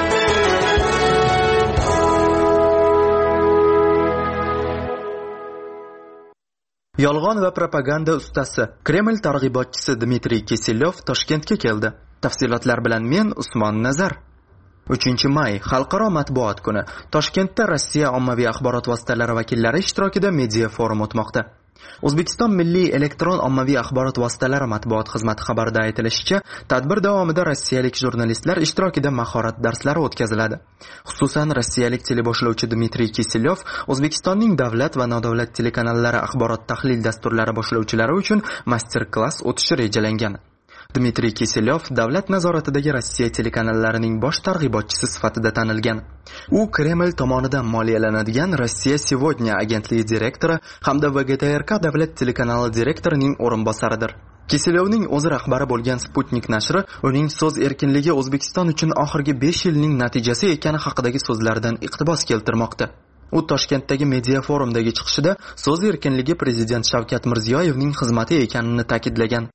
Yolg'on va propaganda ustasi Kreml targ'ibotchisi Dmitriy Kiselyov Toshkentga keldi. Tafsilotlar bilan men Usmon Nazar. uchinchi may Xalqaro matbuot kuni. Toshkentda Rossiya ommaviy axborot vositalari vakillari ishtirokida media forum o'tmoqda. O'zbekiston Milliy elektron ommaviy axborot vositalari matbuot xizmati xabarida aytilishicha, tadbir davomida rossiyalik jurnalistlar ishtirokida mahorat darslari o'tkaziladi. Xususan, rossiyalik teleboshlovchi Dmitriy Kiselyov O'zbekistonning davlat va nodavlat telekanallari axborot tahlil dasturlari boshlovchilari uchun master-klass o'tishi rejalangan. Dmitriy Kiselyov davlat nazoratidagi Rossiya telekanallarining bosh targ'ibotchisi sifatida tanilgan. U Kreml tomonidan moliyalanadigan Rossiya Сегодня agentligi direktori hamda V G T R K davlat telekanali direktorining o'rinbosaridir. Kiselyovning o'zi rahbari bo'lgan Sputnik nashri uning so'z erkinligi O'zbekiston uchun oxirgi besh yilning natijasi ekani haqidagi so'zlaridan iqtibos keltirmoqda. U Toshkentdagi media forumdagi chiqishida so'z erkinligi prezident Shavkat Mirziyoyevning xizmati ekanini ta'kidlagan.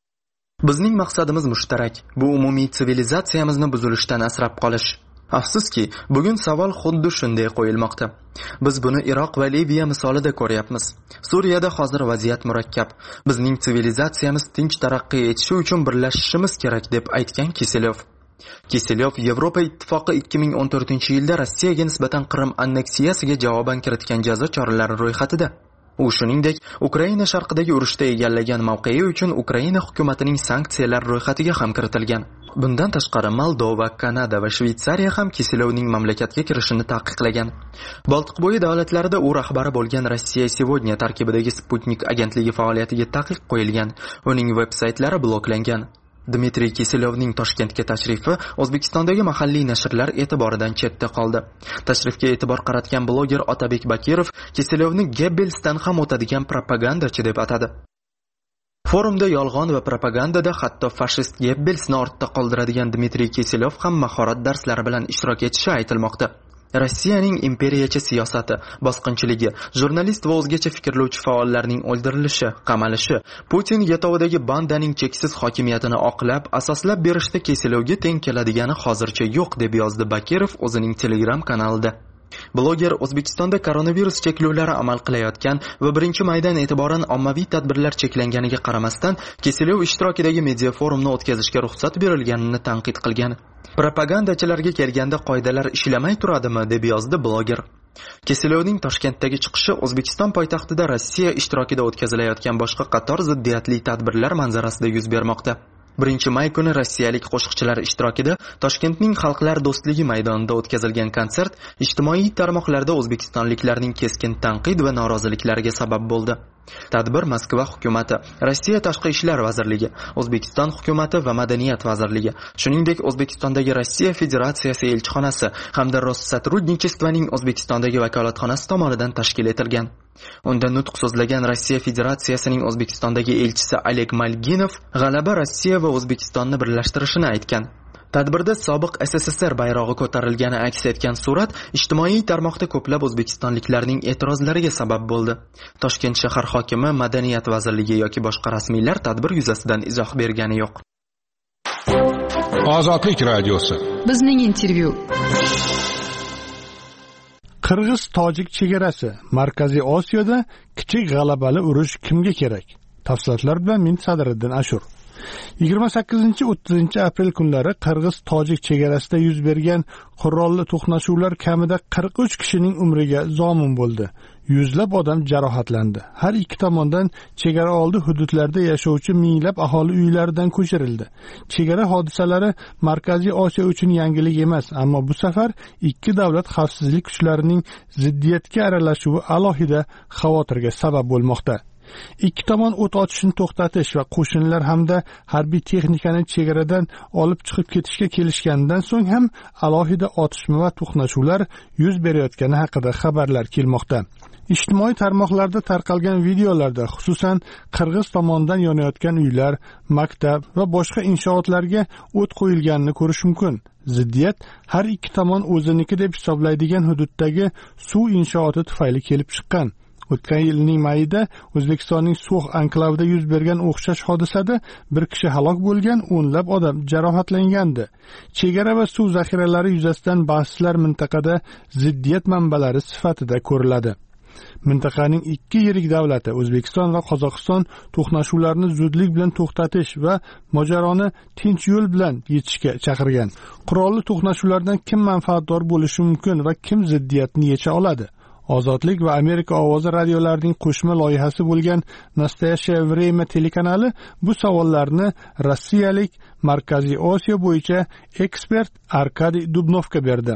Bizning maqsadimiz mushtarak. Bu umumiy sivilizatsiyamizni buzilishdan asrab qolish. Afsuski, bugun savol xuddi shunday qo'yilmoqda. Biz buni Iroq va Liviya misolida ko'ryapmiz. Suriyada hozir vaziyat murakkab. Bizning sivilizatsiyamiz tinch taraqqiy etishi uchun birlashishimiz kerak deb aytgan Kiselyov. Kiselyov Yevropa ittifoqi ikki ming o'n to'rtinchi yilda Rossiyaga nisbatan Qrim anneksiyasiga javoban kiritgan jazo choralari ro'yxatida. U shuningdek, Ukraina sharqidagi urushda egallagan mavqei uchun Ukraina hukumatining sanksiyalar ro'yxatiga ham kiritilgan. Bundan tashqari Moldova, Kanada va Shveysariya ham Kiselyovning mamlakatga kirishini taqiqlagan. Boltiqbo'yi davlatlarida u rahbari bo'lgan Rossiya Сегодня tarkibidagi Sputnik agentligi faoliyatiga taqiq qo'yilgan. Uning veb-saytlari bloklangan. Dmitriy Kiselyovning Toshkentga tashrifi O'zbekistondagi mahalliy nashrlar e'tiboridan chetda qoldi. Tashrifga e'tibor qaratgan bloger Otabek Bakirov Kiselyovni Gebbelsdan ham o'tadigan propagandachi deb atadi. Forumda yolg'on va propagandada hatto fashist Gebbelsni ortda qoldiradigan Dmitriy Kiselyov ham mahorat darslari bilan ishtirok etishi aytilmoqda. Rossiyaning imperiyachi siyosati, bosqinchiligi, jurnalist va o'zgacha fikrlovchi faollarning o'ldirilishi, qamalishi, Putin yetovidagi bandaning cheksiz hokimiyatini oqlab, asoslab berishda Kiselyovga teng keladigani hozircha yo'q deb yozdi Bakirov o'zining Telegram kanalida. Bloger O'zbekistonda koronavirus cheklovlari amal qilayotgan va birinchi maydan e'tiboran ommaviy tadbirlar cheklanganiga qaramasdan Kiselyov ishtirokidagi media forumni o'tkazishga ruxsat berilganini tanqid qilgan. Propagandachilarga kelganda qoidalar ishlamay turadimi deb yozdi bloger. Kiselyovning Toshkentdagi chiqishi O'zbekiston poytaxtida Rossiya ishtirokida o'tkazilayotgan boshqa qator ziddiyatli tadbirlar manzarasida yuz bermoqda. birinchi may kuni rossiyalik qo'shiqchilar ishtirokida Toshkentning Xalqlar do'stligi maydonida o'tkazilgan konsert ijtimoiy tarmoqlarda o'zbekistonliklarning keskin tanqid va noroziliklariga sabab bo'ldi. Tadbir Moskva hukumati, Rossiya Tashqi ishlar vazirligi, O'zbekiston hukumati va Madaniyat vazirligi, shuningdek O'zbekistondagi Rossiya Federatsiyasi elchixonasi hamda Rossотрудничествоning O'zbekistondagi vakolatxonasi tomonidan tashkil etilgan. Unda nutq so'zlagan Rossiya Federatsiyasining O'zbekistondagi elchisi Oleg Malginov g'alaba Rossiya va O'zbekistonni birlashtirishini aytgan. Tadbirda sobiq S S S R bayrog'i ko'tarilgani aks etgan surat ijtimoiy tarmoqda ko'plab o'zbekistonliklarning e'tirozlariga sabab bo'ldi. Toshkent shahar hokimi, Madaniyat vazirligi yoki boshqa rasmiylar tadbir yuzasidan izoh bergani yo'q. Ozodlik radiosi. Bizning intervyu. Qirg'iz-tojik chegarasi Markaziy Osiyoda kichik g'alabali urush kimga kerak? Tafsilotlar bilan men Sadriddin Ashur. yigirma sakkizinchi o'ttizinchi aprel kunlari qirg'iz tojik chegarasida yuz bergan qurolli to'qnashuvlar kamida qirq uch kishining umriga zomin bo'ldi. Yuzlab odam jarohatlandi. Har ikki tomondan chegara oldi hududlarda yashovchi minglab aholi uylaridan ko'chirildi. Chegara hodisalari Markaziy Osiyo uchun yangilik emas, ammo bu safar ikki davlat xavfsizlik kuchlarining ziddiyatga aralashuvi alohida xavotirga sabab bo'lmoqda. Ikki tomon o't ochishni to'xtatish va qo'shinlar hamda harbiy texnikani chegaradan olib chiqib ketishga kelishgandan so'ng ham alohida otishma va to'qnashuvlar yuz berayotgani haqida xabarlar kelmoqda. Ijtimoiy tarmoqlarda tarqalgan videolarda xususan qirg'iz tomonidan yonayotgan uylar, maktab va boshqa inshootlarga o't qo'yilganini ko'rish mumkin. Ziddiyat har ikki tomon o'ziniki deb hisoblaydigan hududdagi suv inshooti tufayli kelib chiqqan. O'tgan yilning mayida O'zbekistonning So'x anklavida yuz bergan o'xshash hodisada bir kishi halok bo'lgan, o'nlab odam jarohatlangandi. Chegara va suv zaxiralari yuzasidan bahslar mintaqada ziddiyat manbalari sifatida ko'riladi. Mintaqaning ikki yirik davlati O'zbekiston va Qozog'iston to'qnashuvlarni zudlik bilan to'xtatish va mojaroni tinch yo'l bilan yechishga chaqirgan. Qurolli to'qnashuvlardan kim manfaatdor bo'lishi mumkin va kim ziddiyatni yecha oladi? Ozodlik va Amerika ovozi radiolarining qo'shma loyihasi bo'lgan Nastoyashaya Vremya telekanali bu savollarni rossiyalik Markaziy Osiyo bo'yicha ekspert Arkadiy Dubnovga berdi.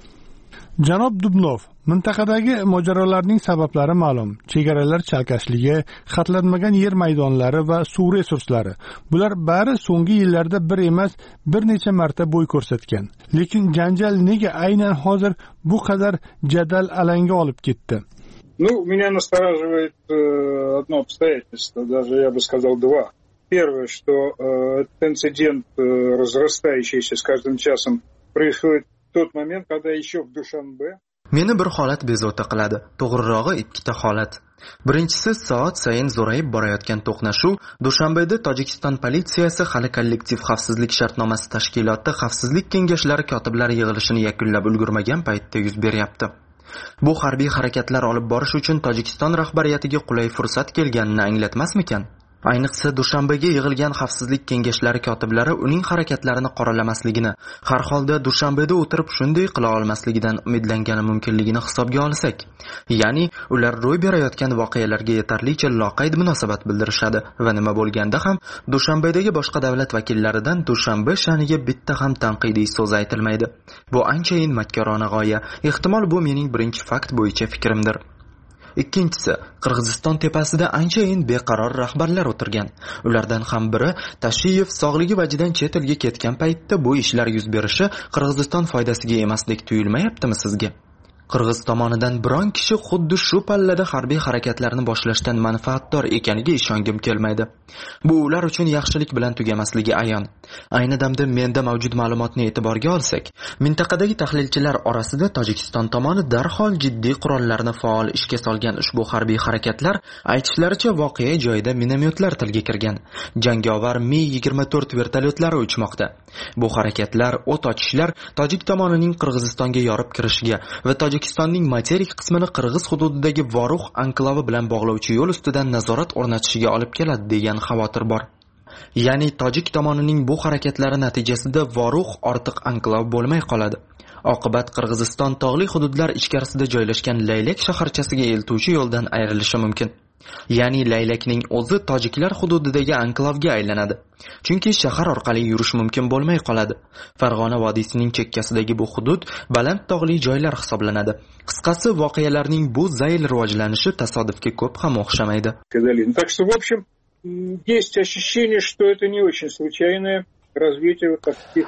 Janob Dubnov, mintaqadagi mojarolarning sabablari ma'lum. Chegaralar chalkashligi, xatlanmagan yer maydonlari va suv resurslari. Bular bari so'nggi yillarda bir emas, bir necha marta bo'y ko'rsatgan. Lekin janjal nega aynan hozir bu qadar jadal alanga olib ketdi? Ну, меня настораживает э, одно обстоятельство, даже я бы сказал два. Первое, что э, этот инцидент, э, разрастающийся с каждым часом, происходит в тот момент, когда еще в Душанбе. Meni bir holat bezovta qiladi. To'g'rirog'i ikkita holat. Birinchisi, soat sayin zo'rayib borayotgan to'qnashuv Dushanbeda Tojikiston politsiyasi hali kollektiv xavfsizlik shartnomasi tashkiloti xavfsizlik kengashlari kotiblari yig'ilishini yakunlab ulgurmagan paytda yuz beryapti. Bu harbiy harakatlar olib borish uchun Tojikiston rahbariyatiga qulay fursat kelganini anglatmasmikan? Ayniqsa Dushanbega yig'ilgan xavfsizlik kengashlari kotiblari uning harakatlarini qoralamasligini, har holda Dushanbeda o'tirib shunday qila olmasligidan umidlangani mumkinligini hisobga olsak, ya'ni ular ro'y berayotgan voqealarga yetarlicha loqayd munosabat bildirishadi va nima bo'lganda ham Dushanbedagi boshqa davlat vakillaridan Dushanbe sha'niga bitta ham tanqidiy so'z aytilmaydi. Bu anchayin makkorona g'oya. Ehtimol bu mening birinchi fakt bo'yicha fikrimdir. Ikkinchisi, Qirg'iziston tepasida anchayin beqaror rahbarlar o'tirgan. Ulardan ham biri Tashiyev sog'ligi vajidan chet elga ketgan paytda bu ishlar yuz berishi Qirg'iziston foydasiga emasdek tuyulmayaptimi sizga? Qirg'iz tomonidan biron kishi xuddi shu pallada harbiy harakatlarni boshlashdan manfaatdor ekaniga ishongim kelmaydi. Bu ular uchun yaxshilik bilan tugamasligi ayon. Ayni damda menda mavjud ma'lumotni e'tiborga olsak, mintaqadagi tahlilchilar orasida Tojikiston tomoni darhol jiddiy qurollarni faol ishga solgan ushbu harbiy harakatlar aytishlaricha voqea joyida minomyotlar tilga kirgan. Jangovar Mi yigirma to'rt vertolyotlari uchmoqda. Bu harakatlar, o't ochishlar Tojik tomonining Qirg'izistonga yorib kirishiga va Tojikistonning materik qismini Qirg'iz hududidagi Vorux anklavi bilan bog'lovchi yo'l ustidan nazorat o'rnatishiga olib keladi degan xavotir bor. Ya'ni Tojik tomonining bu harakatlari natijasida Vorux ortiq anklav bo'lmay qoladi. Oqibat Qirg'iziston tog'li hududlar ichkarisida joylashgan Laylak shaharchasiga eltuvchi yo'ldan ayrilishi mumkin. Ya'ni Laylakning o'zi tojiklar hududidagi anklavga aylanadi. Chunki shahar orqali yurish mumkin bo'lmay qoladi. Farg'ona vodiysining chekkasidagi bu hudud baland tog'li joylar hisoblanadi. Qisqasi, voqealarning bu zayl rivojlanishi tasodifga ko'p ham o'xshamaydi. Так что, в общем, есть ощущение, что это не очень случайное развитие таких.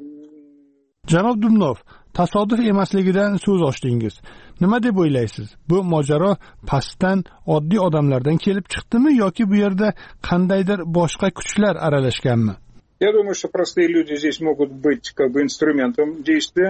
Janob Dubnov, tasodif emasligidan so'z ochdingiz. Nima deb o'ylaysiz? Bu mojaro pastdan oddiy odamlardan kelib chiqdimi yoki bu yerda qandaydir boshqa kuchlar aralashganmi? Я думаю, что простые люди здесь могут быть как бы инструментом действия,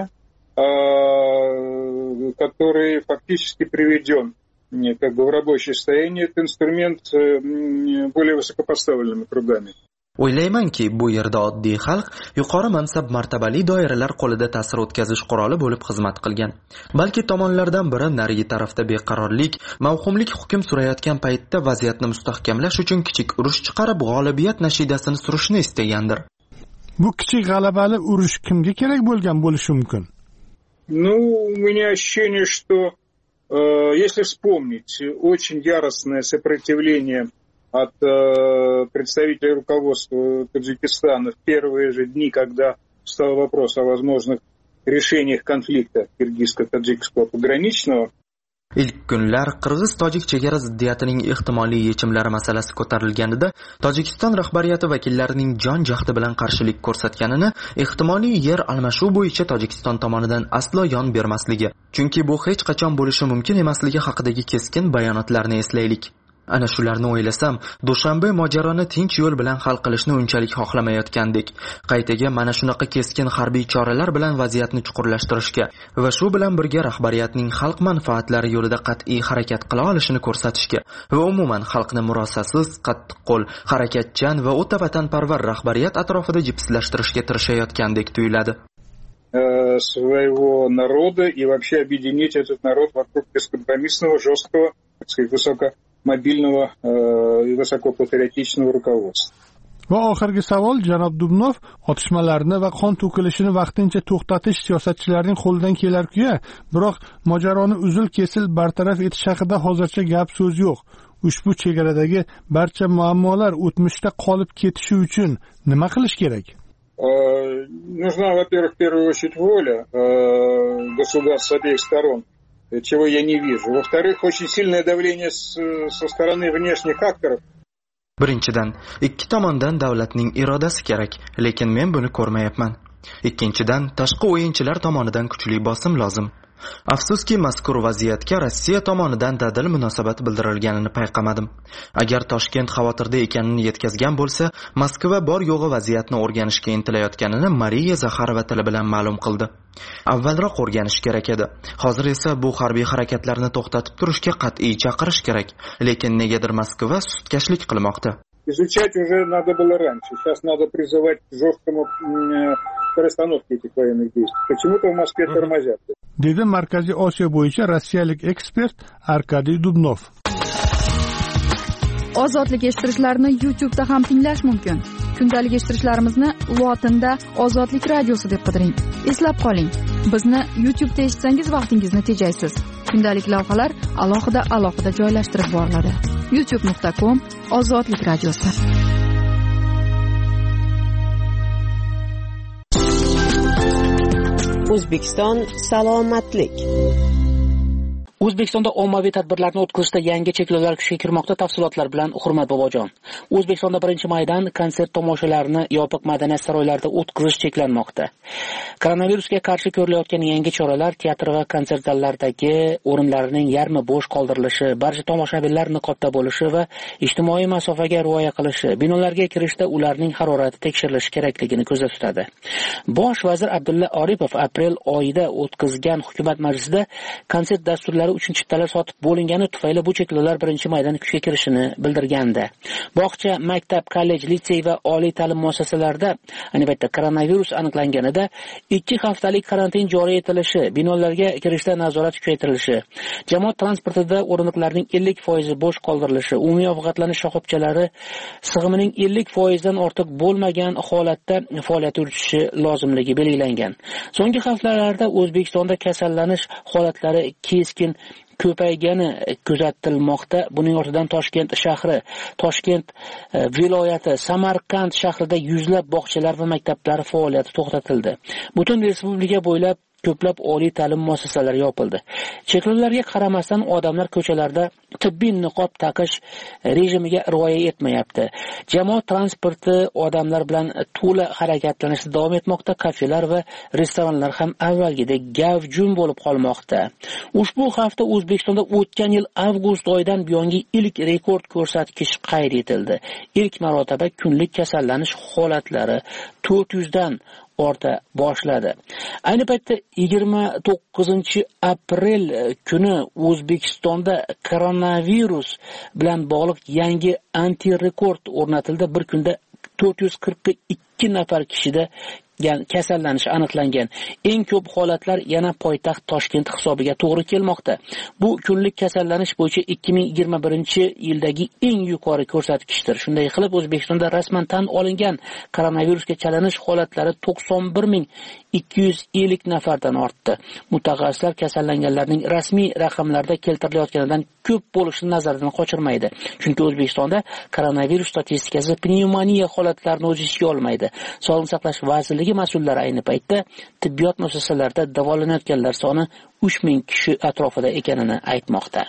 который фактически приведен как бы в рабочее состояние. Этот инструмент более высокопоставленными кругами. O'ylaymanki, bu yerda oddiy xalq yuqori mansab martabali doiralar qo'lida ta'sir o'tkazish quroli bo'lib xizmat qilgan. Balki tomonlardan biri narigi tarafda beqarorlik, mavhumlik hukm surayotgan paytda vaziyatni mustahkamlash uchun kichik urush chiqarib g'olibiyat nashidasini surishni istagandir. Bu kichik g'alabali urush kimga kerak bo'lgan bo'lishi mumkin? Ну, у меня ощущение, что э, если вспомнить очень яростное сопротивление от э, представителей руководства Таджикистана в первые же дни, когда встал вопрос о возможных решениях конфликта киргизско-таджикского пограничного. Ilk kunlar Qirg'iz-Tojik chegara ziddiyatining ehtimoliy yechimlari masalasi ko'tarilganida Tojikiston rahbariyati vakillarining jon jahdi bilan qarshilik ko'rsatganini, ehtimoliy yer almashuv bo'yicha Tojikiston tomonidan aslo yon bermasligi, chunki bu hech qachon bo'lishi mumkin emasligi haqidagi keskin bayonotlarni eslaylik. Ana shularni o'ylasam, Dushanbe mojaroni tinch yo'l bilan hal qilishni unchalik xohlamayotgandek, qaytaga mana shunaqa keskin harbiy choralar bilan vaziyatni chuqurlashtirishga va shu bilan birga rahbariyatning xalq manfaatlari yo'lida qat'iy harakat qila olishini ko'rsatishga va umuman xalqni murosasiz, qattiqqo'l, harakatchan va o'ta vatanparvar rahbariyat atrofida jipslashtirishga tirishayotgandek tuyuladi. Своего народа и вообще объединить этот народ вокруг бескомпромиссного, жесткого, так сказать, высоко мобильного и высокопатриотичного руководства. Va oxirgi savol, janob Dubnov, otishmalarni va qon to'kilishini vaqtincha to'xtatish siyosatchilarning qo'lidan kelar-ku, biroq mojaroni uzil-kesil bartaraf etish haqida hozircha gap so'z yo'q. Ushbu chegaradagi barcha muammolar o'tmishda qolib ketishi uchun nima qilish kerak? Нужна, во-первых, в первую очередь воля государств с обеих сторон, чего я не вижу. Во-вторых, очень сильное давление со стороны внешних акторов. Birinchidan, ikki tomondan davlatning irodasi kerak, lekin men buni ko'rmayapman. Ikkinchidan, tashqi o'yinchilar tomonidan kuchli bosim lozim. Afsuski, mazkur vaziyatga Rossiya tomonidan dadil munosabat bildirilganini payqamadim. Agar Toshkent xavotirda ekanini yetkazgan bo'lsa, Moskva bor yo'g'i vaziyatni o'rganishga intilayotganini Mariya Zaxarova tili bilan ma'lum qildi. Avvalroq o'rganish kerak edi. Hozir esa bu harbiy harakatlarni to'xtatib turishga qat'iy chaqirish kerak, lekin negadir Moskva sustkashlik qilmoqda. Изучать уже надо было раньше. Сейчас надо призывать к жесткому перестановке этих военных действий. Почему-то в Москве тормозят. Dedi Markaziy Osiyo bo'yicha rossiyalik ekspert Arkadiy Dubnov. Ozodlik eshittirishlarni YouTube'da ham tinglash mumkin. Kundalik eshittirishlarimizni lotinda Ozodlik radiosi deb qidiring. Eslab qoling, bizni YouTube'da eshitsangiz vaqtingizni tejaysiz. Kundalik lavhalar alohida alohida joylashtirib boriladi. youtube nuqta com Ozodlik radiosi. O'zbekiston salomatlik. O'zbekistonda ommaviy tadbirlarni o'tkazishda yangi cheklovlar kuchga kirmoqda. Tafsilotlar bilan Hurmat Bobojon. O'zbekistonda birinchi maydan konsert tomoshalarni yopiq madaniyat saroylarida o'tkazish cheklanmoqda. Koronavirusga qarshi ko'rilayotgan yangi choralar teatr va konsert zallaridagi o'rinlarning yarmi bo'sh qoldirilishi, barcha tomoshabinlar niqobda bo'lishi va ijtimoiy masofaga rioya qilishi, binolarga kirishda ularning harorati tekshirilishi kerakligini ko'zda tutadi. Bosh vazir Abdulla Oripov aprel oyida o'tkazgan hukumat majlisida konsert dasturlari uchun chiptalar sotib bo'lingani tufayli bu cheklovlar birinchi maydan kuchga kirishini bildirgandi. Bog'cha, maktab, kollej, litsey va oliy ta'lim muassasalarida ayni paytda koronavirus aniqlanganida ikki haftalik karantin joriy etilishi, binolarga kirishda nazorat kuchaytirilishi, jamoat transportida o'rindiqlarning ellik foizi bo'sh qoldirilishi, umumiy ovqatlanish shoxobchalari sig'imining ellik foizdan ortiq bo'lmagan holatda faoliyat yuritishi lozimligi belgilangan. So'nggi haftalarda O'zbekistonda kasallanish holatlari keskin ko'paygani kuzatilmoqda. Buning ortidan Toshkent shahri, Toshkent viloyati, Samarqand shahrida yuzlab bog'chalar va maktablar faoliyati to'xtatildi. Butun respublika bo'ylab ko'plab oliy ta'lim muassasalari yopildi. Cheklovlarga qaramasdan odamlar ko'chalarda tibbiy niqob taqish rejimiga rioya etmayapti. Jamoat transporti odamlar bilan to'la harakatlanishda davom etmoqda. Kafelar va restoranlar ham avvalgidek gavjum bo'lib qolmoqda. Ushbu hafta O'zbekistonda o'tgan yil avgust oyidan buyongi ilk rekord ko'rsatkich qayd etildi. Ilk marotaba kunlik kasallanish holatlari to'rt yuz dan orta boshladi. Ayni paytda yigirma to'qqizinchi aprel kuni O'zbekistonda koronavirus bilan bog'liq yangi anti-rekord o'rnatildi. Bir kunda to'rt yuz qirq ikki nafar kishida kasallanish aniqlangan. Eng ko'p holatlar yana poytaxt Toshkent hisobiga to'g'ri kelmoqda. Bu kunlik kasallanish bo'yicha ikki ming yigirma birinchi yildagi eng yuqori ko'rsatkichdir. Shunday qilib, O'zbekistonda rasman tan olingan koronavirusga chalinish holatlari to'qson bir ming ikki yuz ellik nafardan ortdi. Mutaxassislar kasallanganlarning rasmiy raqamlarda keltirilayotganidan ko'p bo'lishini nazardan qochirmaydi. Chunki O'zbekistonda koronavirus statistikasi pnevmoniya holatlarini o'z ichiga olmaydi. Sog'liqni saqlash vazirligi mas'ullari ayni paytda tibbiyot muassasalarida davolanayotganlar soni uch ming kishi atrofida ekanini aytmoqda.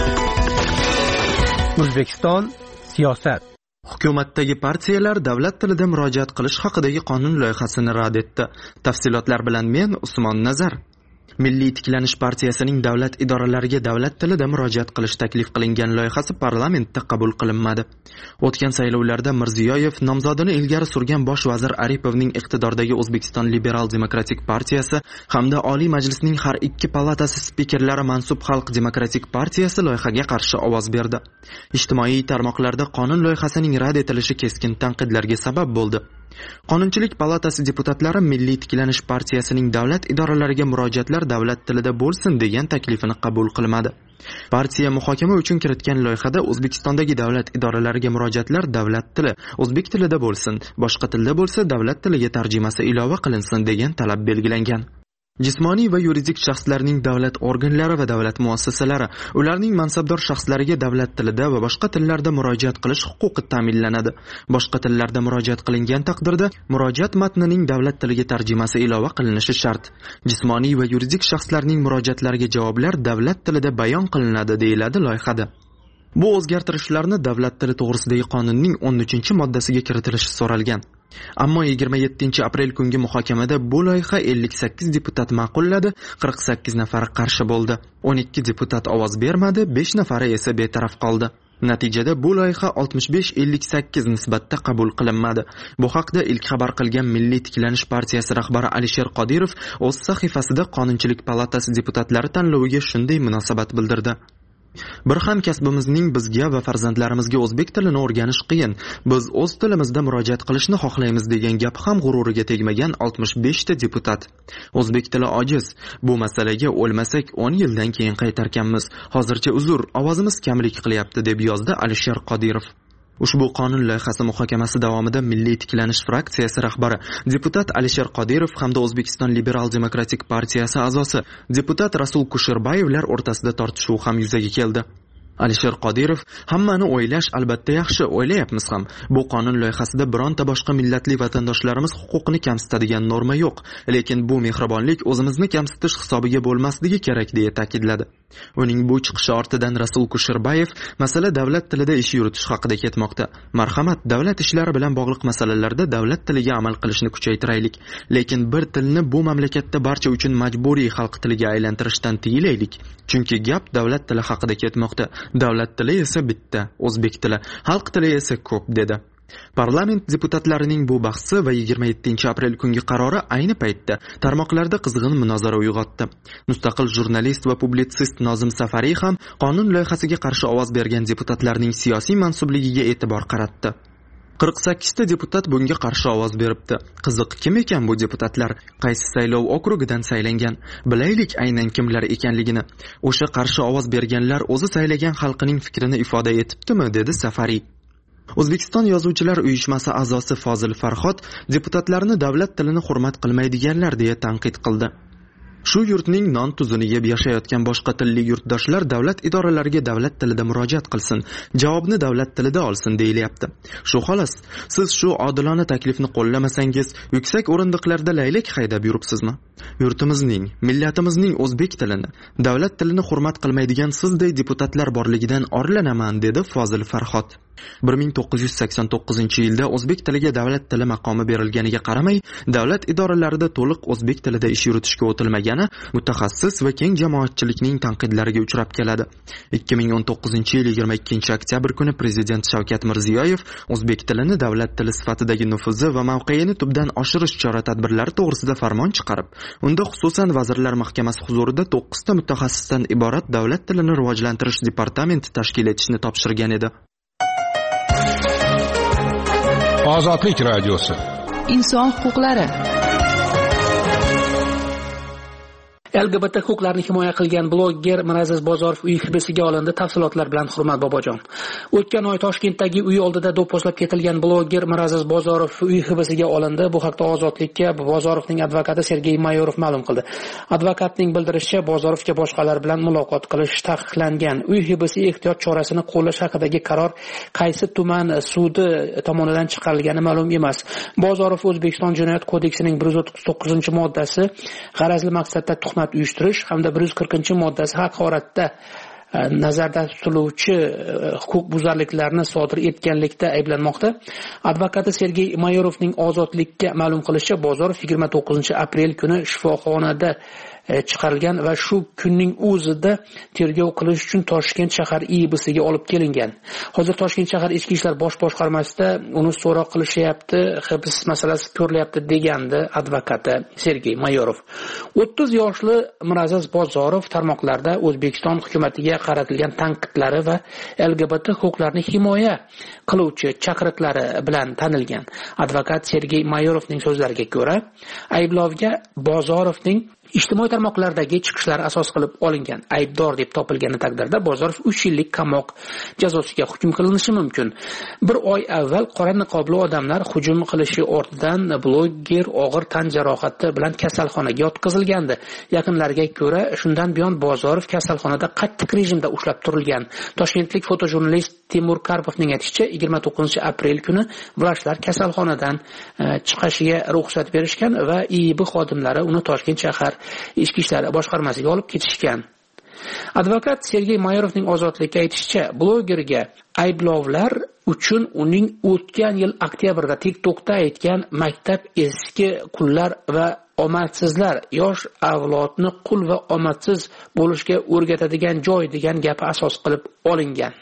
O'zbekiston siyosat. Hukumatdagi partiyalar davlat tilida murojaat qilish haqidagi qonun loyihasini rad etdi. Tafsilotlar bilan men Usmon Nazar. Milliy tiklanish partiyasining davlat idoralariga davlat tilida murojaat qilish taklif qilingan loyihasi parlamentda qabul qilinmadi. O'tgan saylovlarda Mirziyoyev nomzodini ilgari surgan bosh vazir Aripovning iqtidordagi O'zbekiston Liberal Demokratik partiyasi hamda Oliy Majlisning har ikki palatasi spikerlari mansub Xalq Demokratik partiyasi loyihaga qarshi ovoz berdi. Ijtimoiy tarmoqlarda qonun loyihasining rad etilishi keskin tanqidlarga sabab bo'ldi. Qonunchilik palatasi deputatlari Milliy tiklanish partiyasining davlat idoralariga murojaatlar davlat tilida bo'lsin degan taklifini qabul qilmadi. Partiya muhokama uchun kiritgan loyihada O'zbekistondagi davlat idoralariga murojaatlar davlat tili, o'zbek tilida bo'lsin, boshqa tilda bo'lsa davlat tiliga tarjimasi ilova qilinsin degan talab belgilangan. Jismoniy va yuridik shaxslarning davlat organlari va davlat muassasalari ularning mansabdor shaxslariga davlat tilida va boshqa tillarda murojaat qilish huquqi ta'minlanadi. Boshqa tillarda murojaat qilingan taqdirda murojaat matnining davlat tiliga tarjimasi ilova qilinishi shart. Jismoniy va yuridik shaxslarning murojaatlariga javoblar davlat tilida bayon qilinadi deyiladi loyihada. Bu o'zgartirishlarni davlat tili to'g'risidagi qonunning o'n uchinchi moddasiga kiritilishi so'ralgan. Ammo yigirma yettinchi aprel kungi muhokamada bu loyiha ellik sakkiz deputat ma'qulladi, qirq sakkiz nafari qarshi bo'ldi. o'n ikki deputat ovoz bermadi, besh nafari esa betaraf qoldi. Natijada bu loyiha oltmish besh ellik sakkiz nisbatda qabul qilinmadi. Bu haqda ilk xabar qilgan Milliy tiklanish partiyasi rahbari Alisher Qodirov o'z sahifasida Qonunchilik palatasi deputatlari tanloviga shunday munosabat bildirdi. Bir hamkasbimizning bizga va farzandlarimizga o'zbek tilini o'rganish qiyin. Biz o'z tilimizda murojaat qilishni xohlaymiz degan gap ham g'ururiga tegmagan oltmish besh ta deputat. O'zbek tili ojiz. Bu masalaga o'lmasak o'n yildan keyin qaytarkanmiz. Hozircha uzr, ovozimiz kamlik qilyapti deb yozdi Alisher Qodirov. Ushbu qonun loyihasi muhokamasi davomida Milliy tiklanish fraksiyasi rahbari deputat Alisher Qodirov hamda O'zbekiston Liberal Demokratik partiyasi a'zosi deputat Rasul Kusherbayevlar o'rtasida tortishuv ham yuzaga keldi. Alisher Qodirov hammani o'ylash albatta yaxshi, o'ylayapmiz ham. Bu qonun loyihasida bironta boshqa millatli vatandoshlarimiz huquqini kamsitadigan norma yo'q, lekin bu mehribonlik o'zimizni kamsitish hisobiga bo'lmasligi kerak deya ta'kidladi. Uning bu chiqishi ortidan Rasul Kusherbayev masala davlat tilida ish yuritish haqida ketmoqda. Marhamat, davlat ishlari bilan bog'liq masalalarda davlat tiliga amal qilishni kuchaytiraylik, lekin bir tilni bu mamlakatda barcha uchun majburiy xalq tiliga aylantirishdan tiyilaylik. Chunki gap davlat tili haqida ketmoqda. Davlat tili esa bitta, o'zbek tili, xalq tili esa ko'p dedi. Parlament deputatlarining bu bahsi va yigirma yettinchi aprel kungi qarori ayni paytda tarmoqlarda qizg'in munozara uyg'otdi. Mustaqil jurnalist va publitsist Nozim Safariy ham qonun loyihasiga qarshi ovoz bergan deputatlarning siyosiy mansubligiga e'tibor qaratdi. qirq sakkiz ta deputat bunga qarshi ovoz beribdi. Qiziq, kim ekan bu deputatlar? Qaysi saylov okrugidan saylangan? Bilaylik aynan kimlar ekanligini. O'sha qarshi ovoz berganlar o'zi saylagan xalqining fikrini ifoda etibdimi, dedi Safariy. O'zbekiston Yozuvchilar uyushmasi a'zosi Fozil Farhod deputatlarni davlat tilini hurmat qilmaydiganlar deya tanqid qildi. Shu yurtning non tuzini yeb yashayotgan boshqa tilli yurtdoshlar davlat idoralariga davlat tilida murojaat qilsin, javobni davlat tilida olsin deyilyapti. Shu xolos, siz shu odilona taklifni qo'llamasangiz, yuksak o'rindiqlarda laylak haydab yuribsizmi? Yurtimizning, millatimizning o'zbek tilini, davlat tilini hurmat qilmaydigan sizday deputatlar borligidan orlanaman, dedi Fozil Farhod. bir ming to'qqiz yuz sakson to'qqizinchi yilda o'zbek tiliga davlat tili maqomi berilganiga qaramay, davlat idoralarida to'liq o'zbek tilida ish yuritishga o'tilmagani mutaxassis va keng jamoatchilikning tanqidlariga uchrab keladi. ikki ming o'n to'qqizinchi yil yigirma ikkinchi oktyabr kuni Prezident Shavkat Mirziyoyev o'zbek tilini davlat tili sifatidagi nufuzi va mavqeini tubdan oshirish chora-tadbirlari to'g'risida farmon chiqarib, unda xususan Vazirlar Mahkamasi huzurida to'qqiz ta mutaxassisdan iborat davlat tilini rivojlantirish departamenti tashkil etishni topshirgan edi. Ozodlik radiosi. Inson huquqlari. L G B T huquqlarini himoya qilgan blogger Miraziz Bozorov uy hibsiga olindi. Tafsilotlar bilan Hurmat Bobojon. O'tgan oy Toshkentdagi uy oldida do'pposlab ketilgan blogger Miraziz Bozorov uy hibsiga olindi. Bu haqda Ozodlikka Bozorovning advokati Sergey Mayorov ma'lum qildi. Advokatning bildirishicha, Bozorovga boshqalar bilan muloqot qilish taqiqlangan. Uy hibsi ehtiyot chorasini qo'llash haqidagi qaror qaysi tuman sudi tomonidan chiqarilgani ma'lum emas. Bozorov O'zbekiston Jinoyat kodeksining bir yuz o'ttiz to'qqizinchi moddasi g'arazli maqsadda tuhmat uyushtirish hamda bir yuz qirqinchi moddasi haqoratda nazarda tutiluvchi huquqbuzarliklarni sodir etganlikda ayblanmoqda. Advokati Sergey Mayorovning Ozodlikka ma'lum qilishicha, Bozorov yigirma to'qqizinchi aprel kuni shifoxonada chiqarilgan va shu kunning o'zida tergov qilish uchun Toshkent shahar I B siga olib kelingan. Hozir Toshkent shahar ichki ishlar bosh boshqarmasida uni so'roq qilishyapti, hibs masalasi ko'rilyapti degandi advokati Sergey Mayorov. o'ttiz yoshli Miraziz Bozorov tarmoqlarda O'zbekiston hukumatiga qaratilgan tanqidlari va L G B T huquqlarini himoya qiluvchi chaqiriqlari bilan tanilgan. Advokat Sergey Mayorovning so'zlariga ko'ra, ayblovga Bozorovning ijtimoiy tarmoqlardagi chiqishlari asos qilib olingan. Aybdor deb topilgani taqdirda Bozorov uch yillik qamoq jazosiga hukm qilinishi mumkin. Bir oy avval qora niqobli odamlar hujum qilishi ortidan blogger og'ir tan jarohati bilan kasalxonaga yotqizilgandi. Yaqinlariga ko'ra, shundan buyon Bozorov kasalxonada qattiq rejimda ushlab turilgan. Toshkentlik fotojurnalist Timur Karpovning aytishicha, yigirma to'qqizinchi aprel kuni vrachlar kasalxonadan chiqishiga ruxsat berishgan va I B xodimlari uni Toshkent shahar ichki ishlar boshqarmasiga olib ketishgan. Advokat Sergey Mayorovning Ozodlikka aytishicha, bloggerga ayblovlar uchun uning o'tgan yil oktyabrda TikTokda aytgan maktab eski qullar va omadsizlar yosh avlodni qul va omadsiz bo'lishga o'rgatadigan joy degan gapi asos qilib olingan.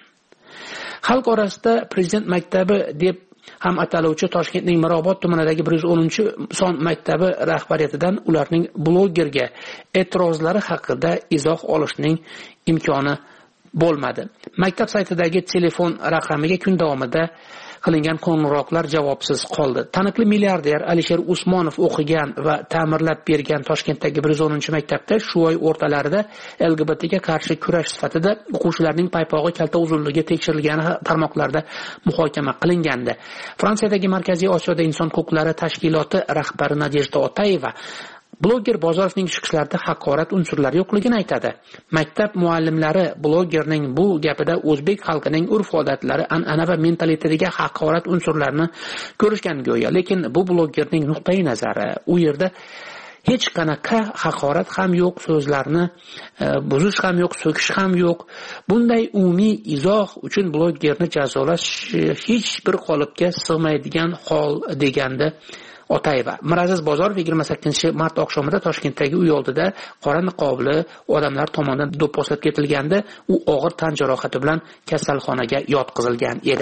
Xalq orasida Prezident maktabi deb ham ataluvchi Toshkentning Mirobod tumanidagi bir yuz o'ninchi son maktabi rahbariyatidan ularning bloggerga e'tirozlari haqida izoh olishning imkoni bo'lmadi. Maktab saytidagi telefon raqamiga kun davomida qilingan qo'ng'iroqlar javobsiz qoldi. Taniqli milliarder Alisher Usmonov o'qigan va ta'mirlab bergan Toshkentdagi bir yuz o'ninchi maktabda shu oy o'rtalarida L G B T ga qarshi kurash sifatida o'quvchilarning paypog'i kalta uzunligi tekshirilgani tarmoqlarda muhokama qilingandi. Fransiyadagi Markaziy Osiyoda inson huquqlari tashkiloti rahbari Nadejda Otayeva blogger Bozorovning chiqishlarida haqorat unsurlari yo'qligini aytadi. Maktab muallimlari bloggerning bu gapida o'zbek xalqining urf-odatlari, an'ana va mentalitetiga haqorat unsurlarini ko'rishgan go'yo, lekin bu bloggerning nuqtai nazari. U yerda hech qanaqa haqorat ham yo'q, so'zlarni e, buzish ham yo'q, so'kish ham yo'q. Bunday umumiy izoh uchun bloggerni jazolash hech bir qolipga sig'maydigan hol degandi Otayeva. Miraziz Bozorov yigirma sakkizinchi mart oqshomida Toshkentdagi uy oldida qora niqobli odamlar tomonidan do'pposlab ketilganda, u og'ir tan jarohati bilan kasalxonaga yotqizilgan edi.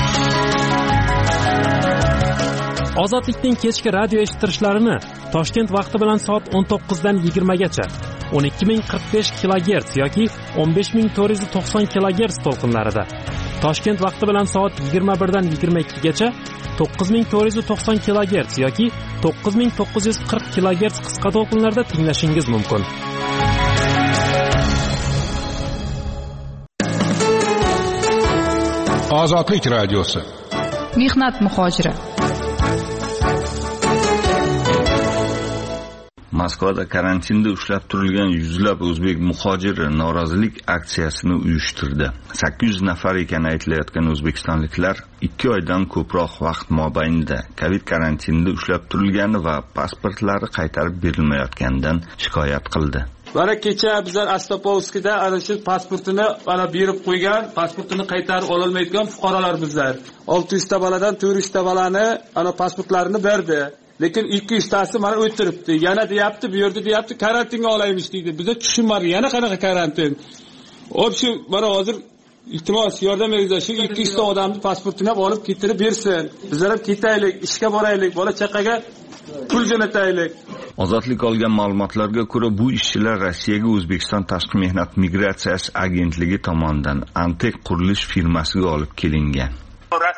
Ozodlikning kechki radio eshittirishlarini Toshkent vaqti bilan soat o'n to'qqizdan yigirmagacha o'n ikki ming qirq besh kilogerts yoki o'n besh ming to'rt yuz to'qson kilogerts to'lqinlarida, Toshkent vaqti bilan soat yigirma birdan yigirma ikkigacha to'qqiz ming to'rt yuz to'qson kilogerts yoki to'qqiz ming to'qqiz yuz qirq kilogerts qisqa to'lqinlarda tinglashingiz mumkin. Ozodlik radiosi. Mehnat muhojiri. Moskvada karantinda ushlab turilgan yuzlab o'zbek muhojiri norozilik aksiyasini uyushtirdi. sakkiz yuz nafar ekani aytilayotgan o'zbekistonliklar ikki oydan ko'proq vaqt mobaynida Covid karantinida ushlab turilgani va pasportlari qaytarib berilmayotganidan shikoyat qildi. Mana kecha bizlar Astopovskida ana shu pasportini mana berib qo'ygan, pasportini qaytarib ololmayotgan fuqarolar bizlar. olti yuz ta boladan to'rt yuz ta bolani ana pasportlarini berdi. Lekin ikki yuz tasi mana o'tiribdi. Yana deyapti, bu yerda deyapti, karantinga olaymiz deydi. Bizda tushunmadi, yana qanaqa karantin? Hop shu mana hozir iltimos yordam beringlar, shu ikki yuz ta odamni pasportini olib ketirib bersin. Bizlar ham ketaylik, ishga boraylik, bola chaqaga pul jo'nataylik. Ozodlik olgan ma'lumotlarga ko'ra, bu ishchilar Rossiyaga O'zbekiston Tashqi mehnat migratsiyasi agentligi tomonidan Antek qurilish firmasiga olib kelingan.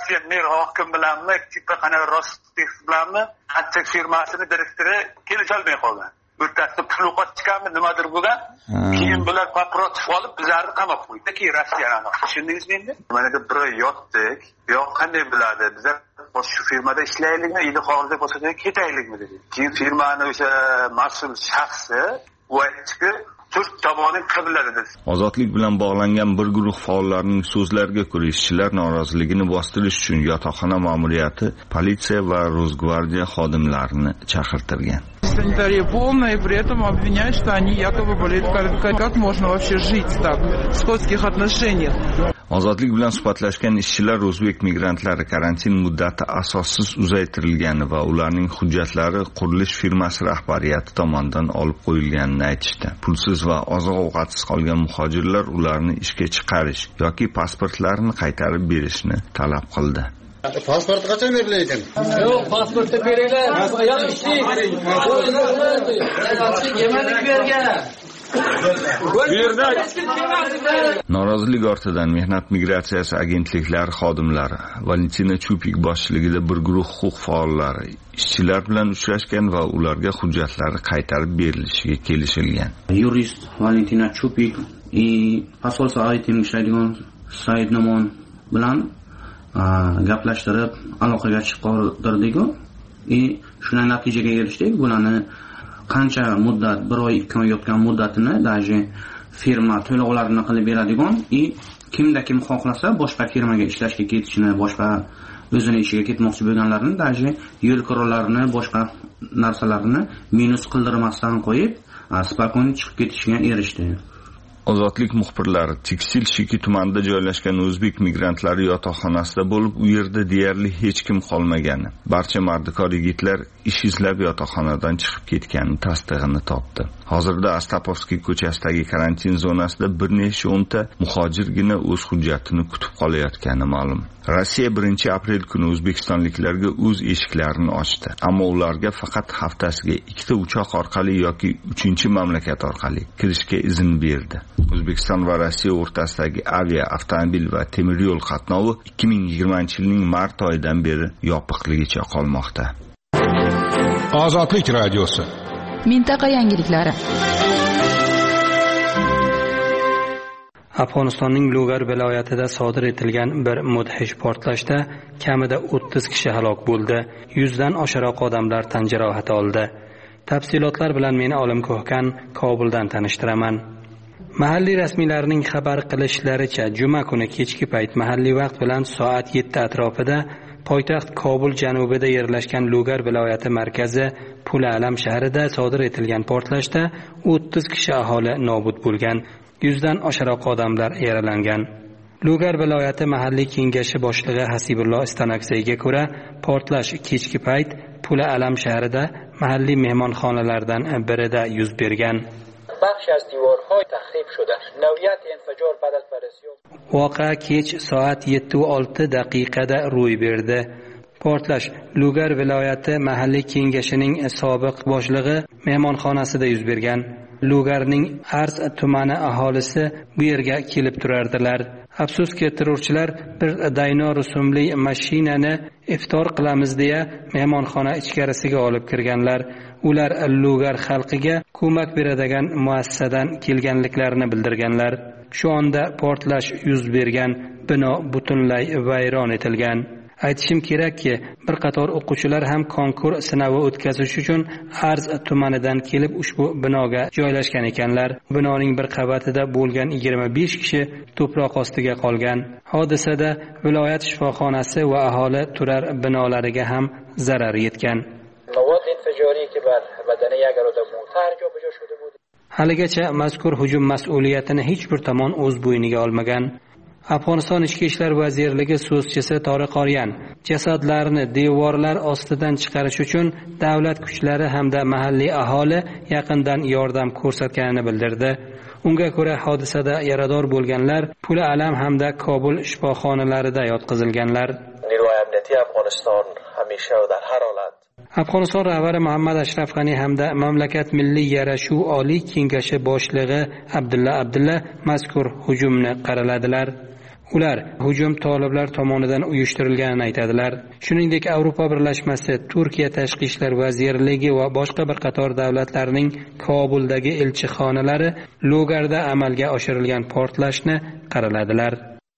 Rossiya mer hokim bilanmi, tipa qana Rostix bilanmi, Attek firmasini direktori kelisha olmay qolgan. O'rtasida pul qochganmi, nimadir bo'lgan. Keyin bular paprotib olib bizlarni qamab qo'ydi. Keyin Rossiyani. Tushundingizmi endi? Mana bu bir oy yotdik. Yo'q, qanday bo'ladi? Bizlar shu firmada ishlaylikmi, ila hozirda bo'lsa ketaylikmi dedi. Keyin firmani o'sha mas'ul shaxsi u aytdiki, to'rt tomonning qiblari dedi. Ozodlik bilan bog'langan bir guruh faollarning so'zlariga ko'ra, ishchilar noroziligini bostirish uchun yotoqxona ma'muriyati politsiya va Rosgvardiya xodimlarini chaqirtirgan. Санитария полная, и при этом обвиняют, что они якобы болеют ковидом. Как можно вообще жить так, в сходских отношениях? Ozodlik bilan suhbatlashgan ishchilar o'zbek migrantlari karantin muddati asossiz uzaytirilgani va ularning hujjatlari qurilish firmasi rahbariyati tomonidan olib qo'yilganini aytishdi. Pulsiz va oziq-ovqatsiz qolgan muhojirlar ularni ishga chiqarish yoki pasportlarini qaytarib berishni talab qildi. Pasport qachon beriladi? Yo'q, pasportni beringlar. Yo'q, ishlaydi. Yemanlik bergan. Norozilik ortidan Mehnat migratsiyasi agentliklari xodimlari Valentina Chupik boshchiligida bir guruh huquq faollari ishchilar bilan uchrashgan va ularga hujjatlari qaytarib berilishiga kelishilgan. Yurist Valentina Chupik и посольство aytim ishlaydigan Said Nomon bilan gaplashtirib aloqaga chiqardik-ku. И shunday natijaga erishdik. Bularni qancha muddat, bir oy, ikki oy yotgan muddatini даже firma to'lovlarini qilib beradigan и kimda kim xohlasa boshqa firmaga ishlashga ketishini, boshqa o'zini ishiga ketmoqchi bo'lganlarni даже yo'l qirollarini, boshqa narsalarni minus qildirmasdan qo'yib, spokойно chiqib ketishiga erishdi. Ozodlik muxbirlari Tekstil Shiki tumanida joylashgan o'zbek migrantlari yotoqxonasida bo'lib, u yerda deyarli hech kim qolmagani, barcha mardikor yigitlar ish izlab yotoqxonadan chiqib ketgani tasdig'ini topdi. Hozirda Astapovskiy ko'chasidagi karantin zonasida bir necha o'nta muhojirgina o'z hujjatini kutib qolayotgani ma'lum. Rossiya birinchi aprel kuni o'zbekistonliklarga o'z eshiklarini ochdi, ammo ularga faqat haftasiga ikkita uchoq orqali yoki uchinchi mamlakat orqali kirishga izn berdi. O'zbekiston va Rossiya o'rtasidagi avia, avtomobil va temir yo'l qatnovi ikki ming yigirmanchi yilning mart oyidan beri yopiqligicha qolmoqda. Ozodlik radiosi. Mintaqa yangiliklari. Afg'onistonning Lugar viloyatida sodir etilgan bir mudhish portlashda kamida o'ttiz kishi halok bo'ldi. yuzdan oshiqroq odamlar tan jarohati oldi. Tafsilotlar bilan meni Olim Ko'hkan Kobuldan tanishtiraman. Mahalliy rasmiylarning xabar qilishlaricha, juma kuni kechki payt mahalliy vaqt bilan soat yetti atrofida poytaxt Kobul janubida yerlashgan Lugar viloyati markazi Pula Alam shahrida sodir etilgan portlashda o'ttiz kishi aholi nobud bo'lgan. yuzdan oshiqroq odamlar yaralangan. Lugar viloyati mahalliy kengashi boshlig'i Hasibulloh Istanaksiyga ko'ra, portlash kechki payt Pula Alam shahrida mahalliy mehmonxonalardan birida yuz bergan. Voqea kech soat yetti va olti daqiqada ro'y berdi. Portlash Lugar viloyati mahalliy kengashining sobiq boshlig'i mehmonxonasida yuz bergan. Lugarning Arz tumani aholisi bu yerga kelib turardilar. Afsuski, terrorchilar bir dayno rusumli mashinani iftor qilamiz deya mehmonxona ichkarisiga olib kirganlar. Ular Lugar xalqiga ko'mak beradigan muassasadan kelganliklarini bildirganlar. Shu onda portlash yuz bergan, bino butunlay vayron etilgan. Aytishim kerakki, bir qator o'quvchilar ham konkurs sinovi o'tkazish uchun Arz tumanidan kelib ushbu binoga joylashgan ekanlar. Binoning bir qavatida bo'lgan yigirma besh kishi to'proq ostiga qolgan. Hodisada viloyat shifoxonasi va aholi turar binolariga ham zarar yetgan. Haligacha mazkur hujum mas'uliyatini hech bir tomon o'z bo'yniga olmagan. Afg'oniston Ichki ishlar vazirligi so'zchisi Toriq Oryan jasadlarni devorlar ostidan chiqarish uchun davlat kuchlari hamda mahalliy aholi yaqindan yordam ko'rsatganini bildirdi. Unga ko'ra, hodisada yarador bo'lganlar Pula Alam hamda Kobul shifoxonalarida yotqizilganlar. Afg'oniston hamisha va har holat Afg'oniston rahbari Muhammad Ashraf G'ani hamda mamlakat milliy yarashuv oliy kengashi boshlig'i Abdulla Abdulla mazkur hujumni qaraladilar. Ular hujum toliblar tomonidan uyushtirilganini aytadilar. Shuningdek, Yevropa birlashmasi, Turkiya tashqi ishlar vazirligi va boshqa bir qator davlatlarning Kobuldagi elchixonalari Logarda amalga oshirilgan portlashni qaraladilar.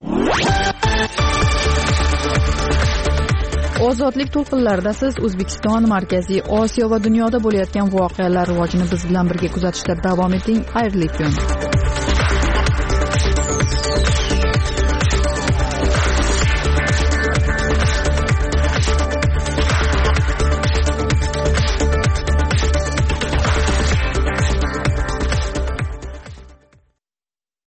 Ozodlik to'lqinlarida siz O'zbekiston, Markaziy Osiyo va dunyoda bo'layotgan voqealar rivojini biz bilan birga kuzatishda davom eting. Xayrli kun.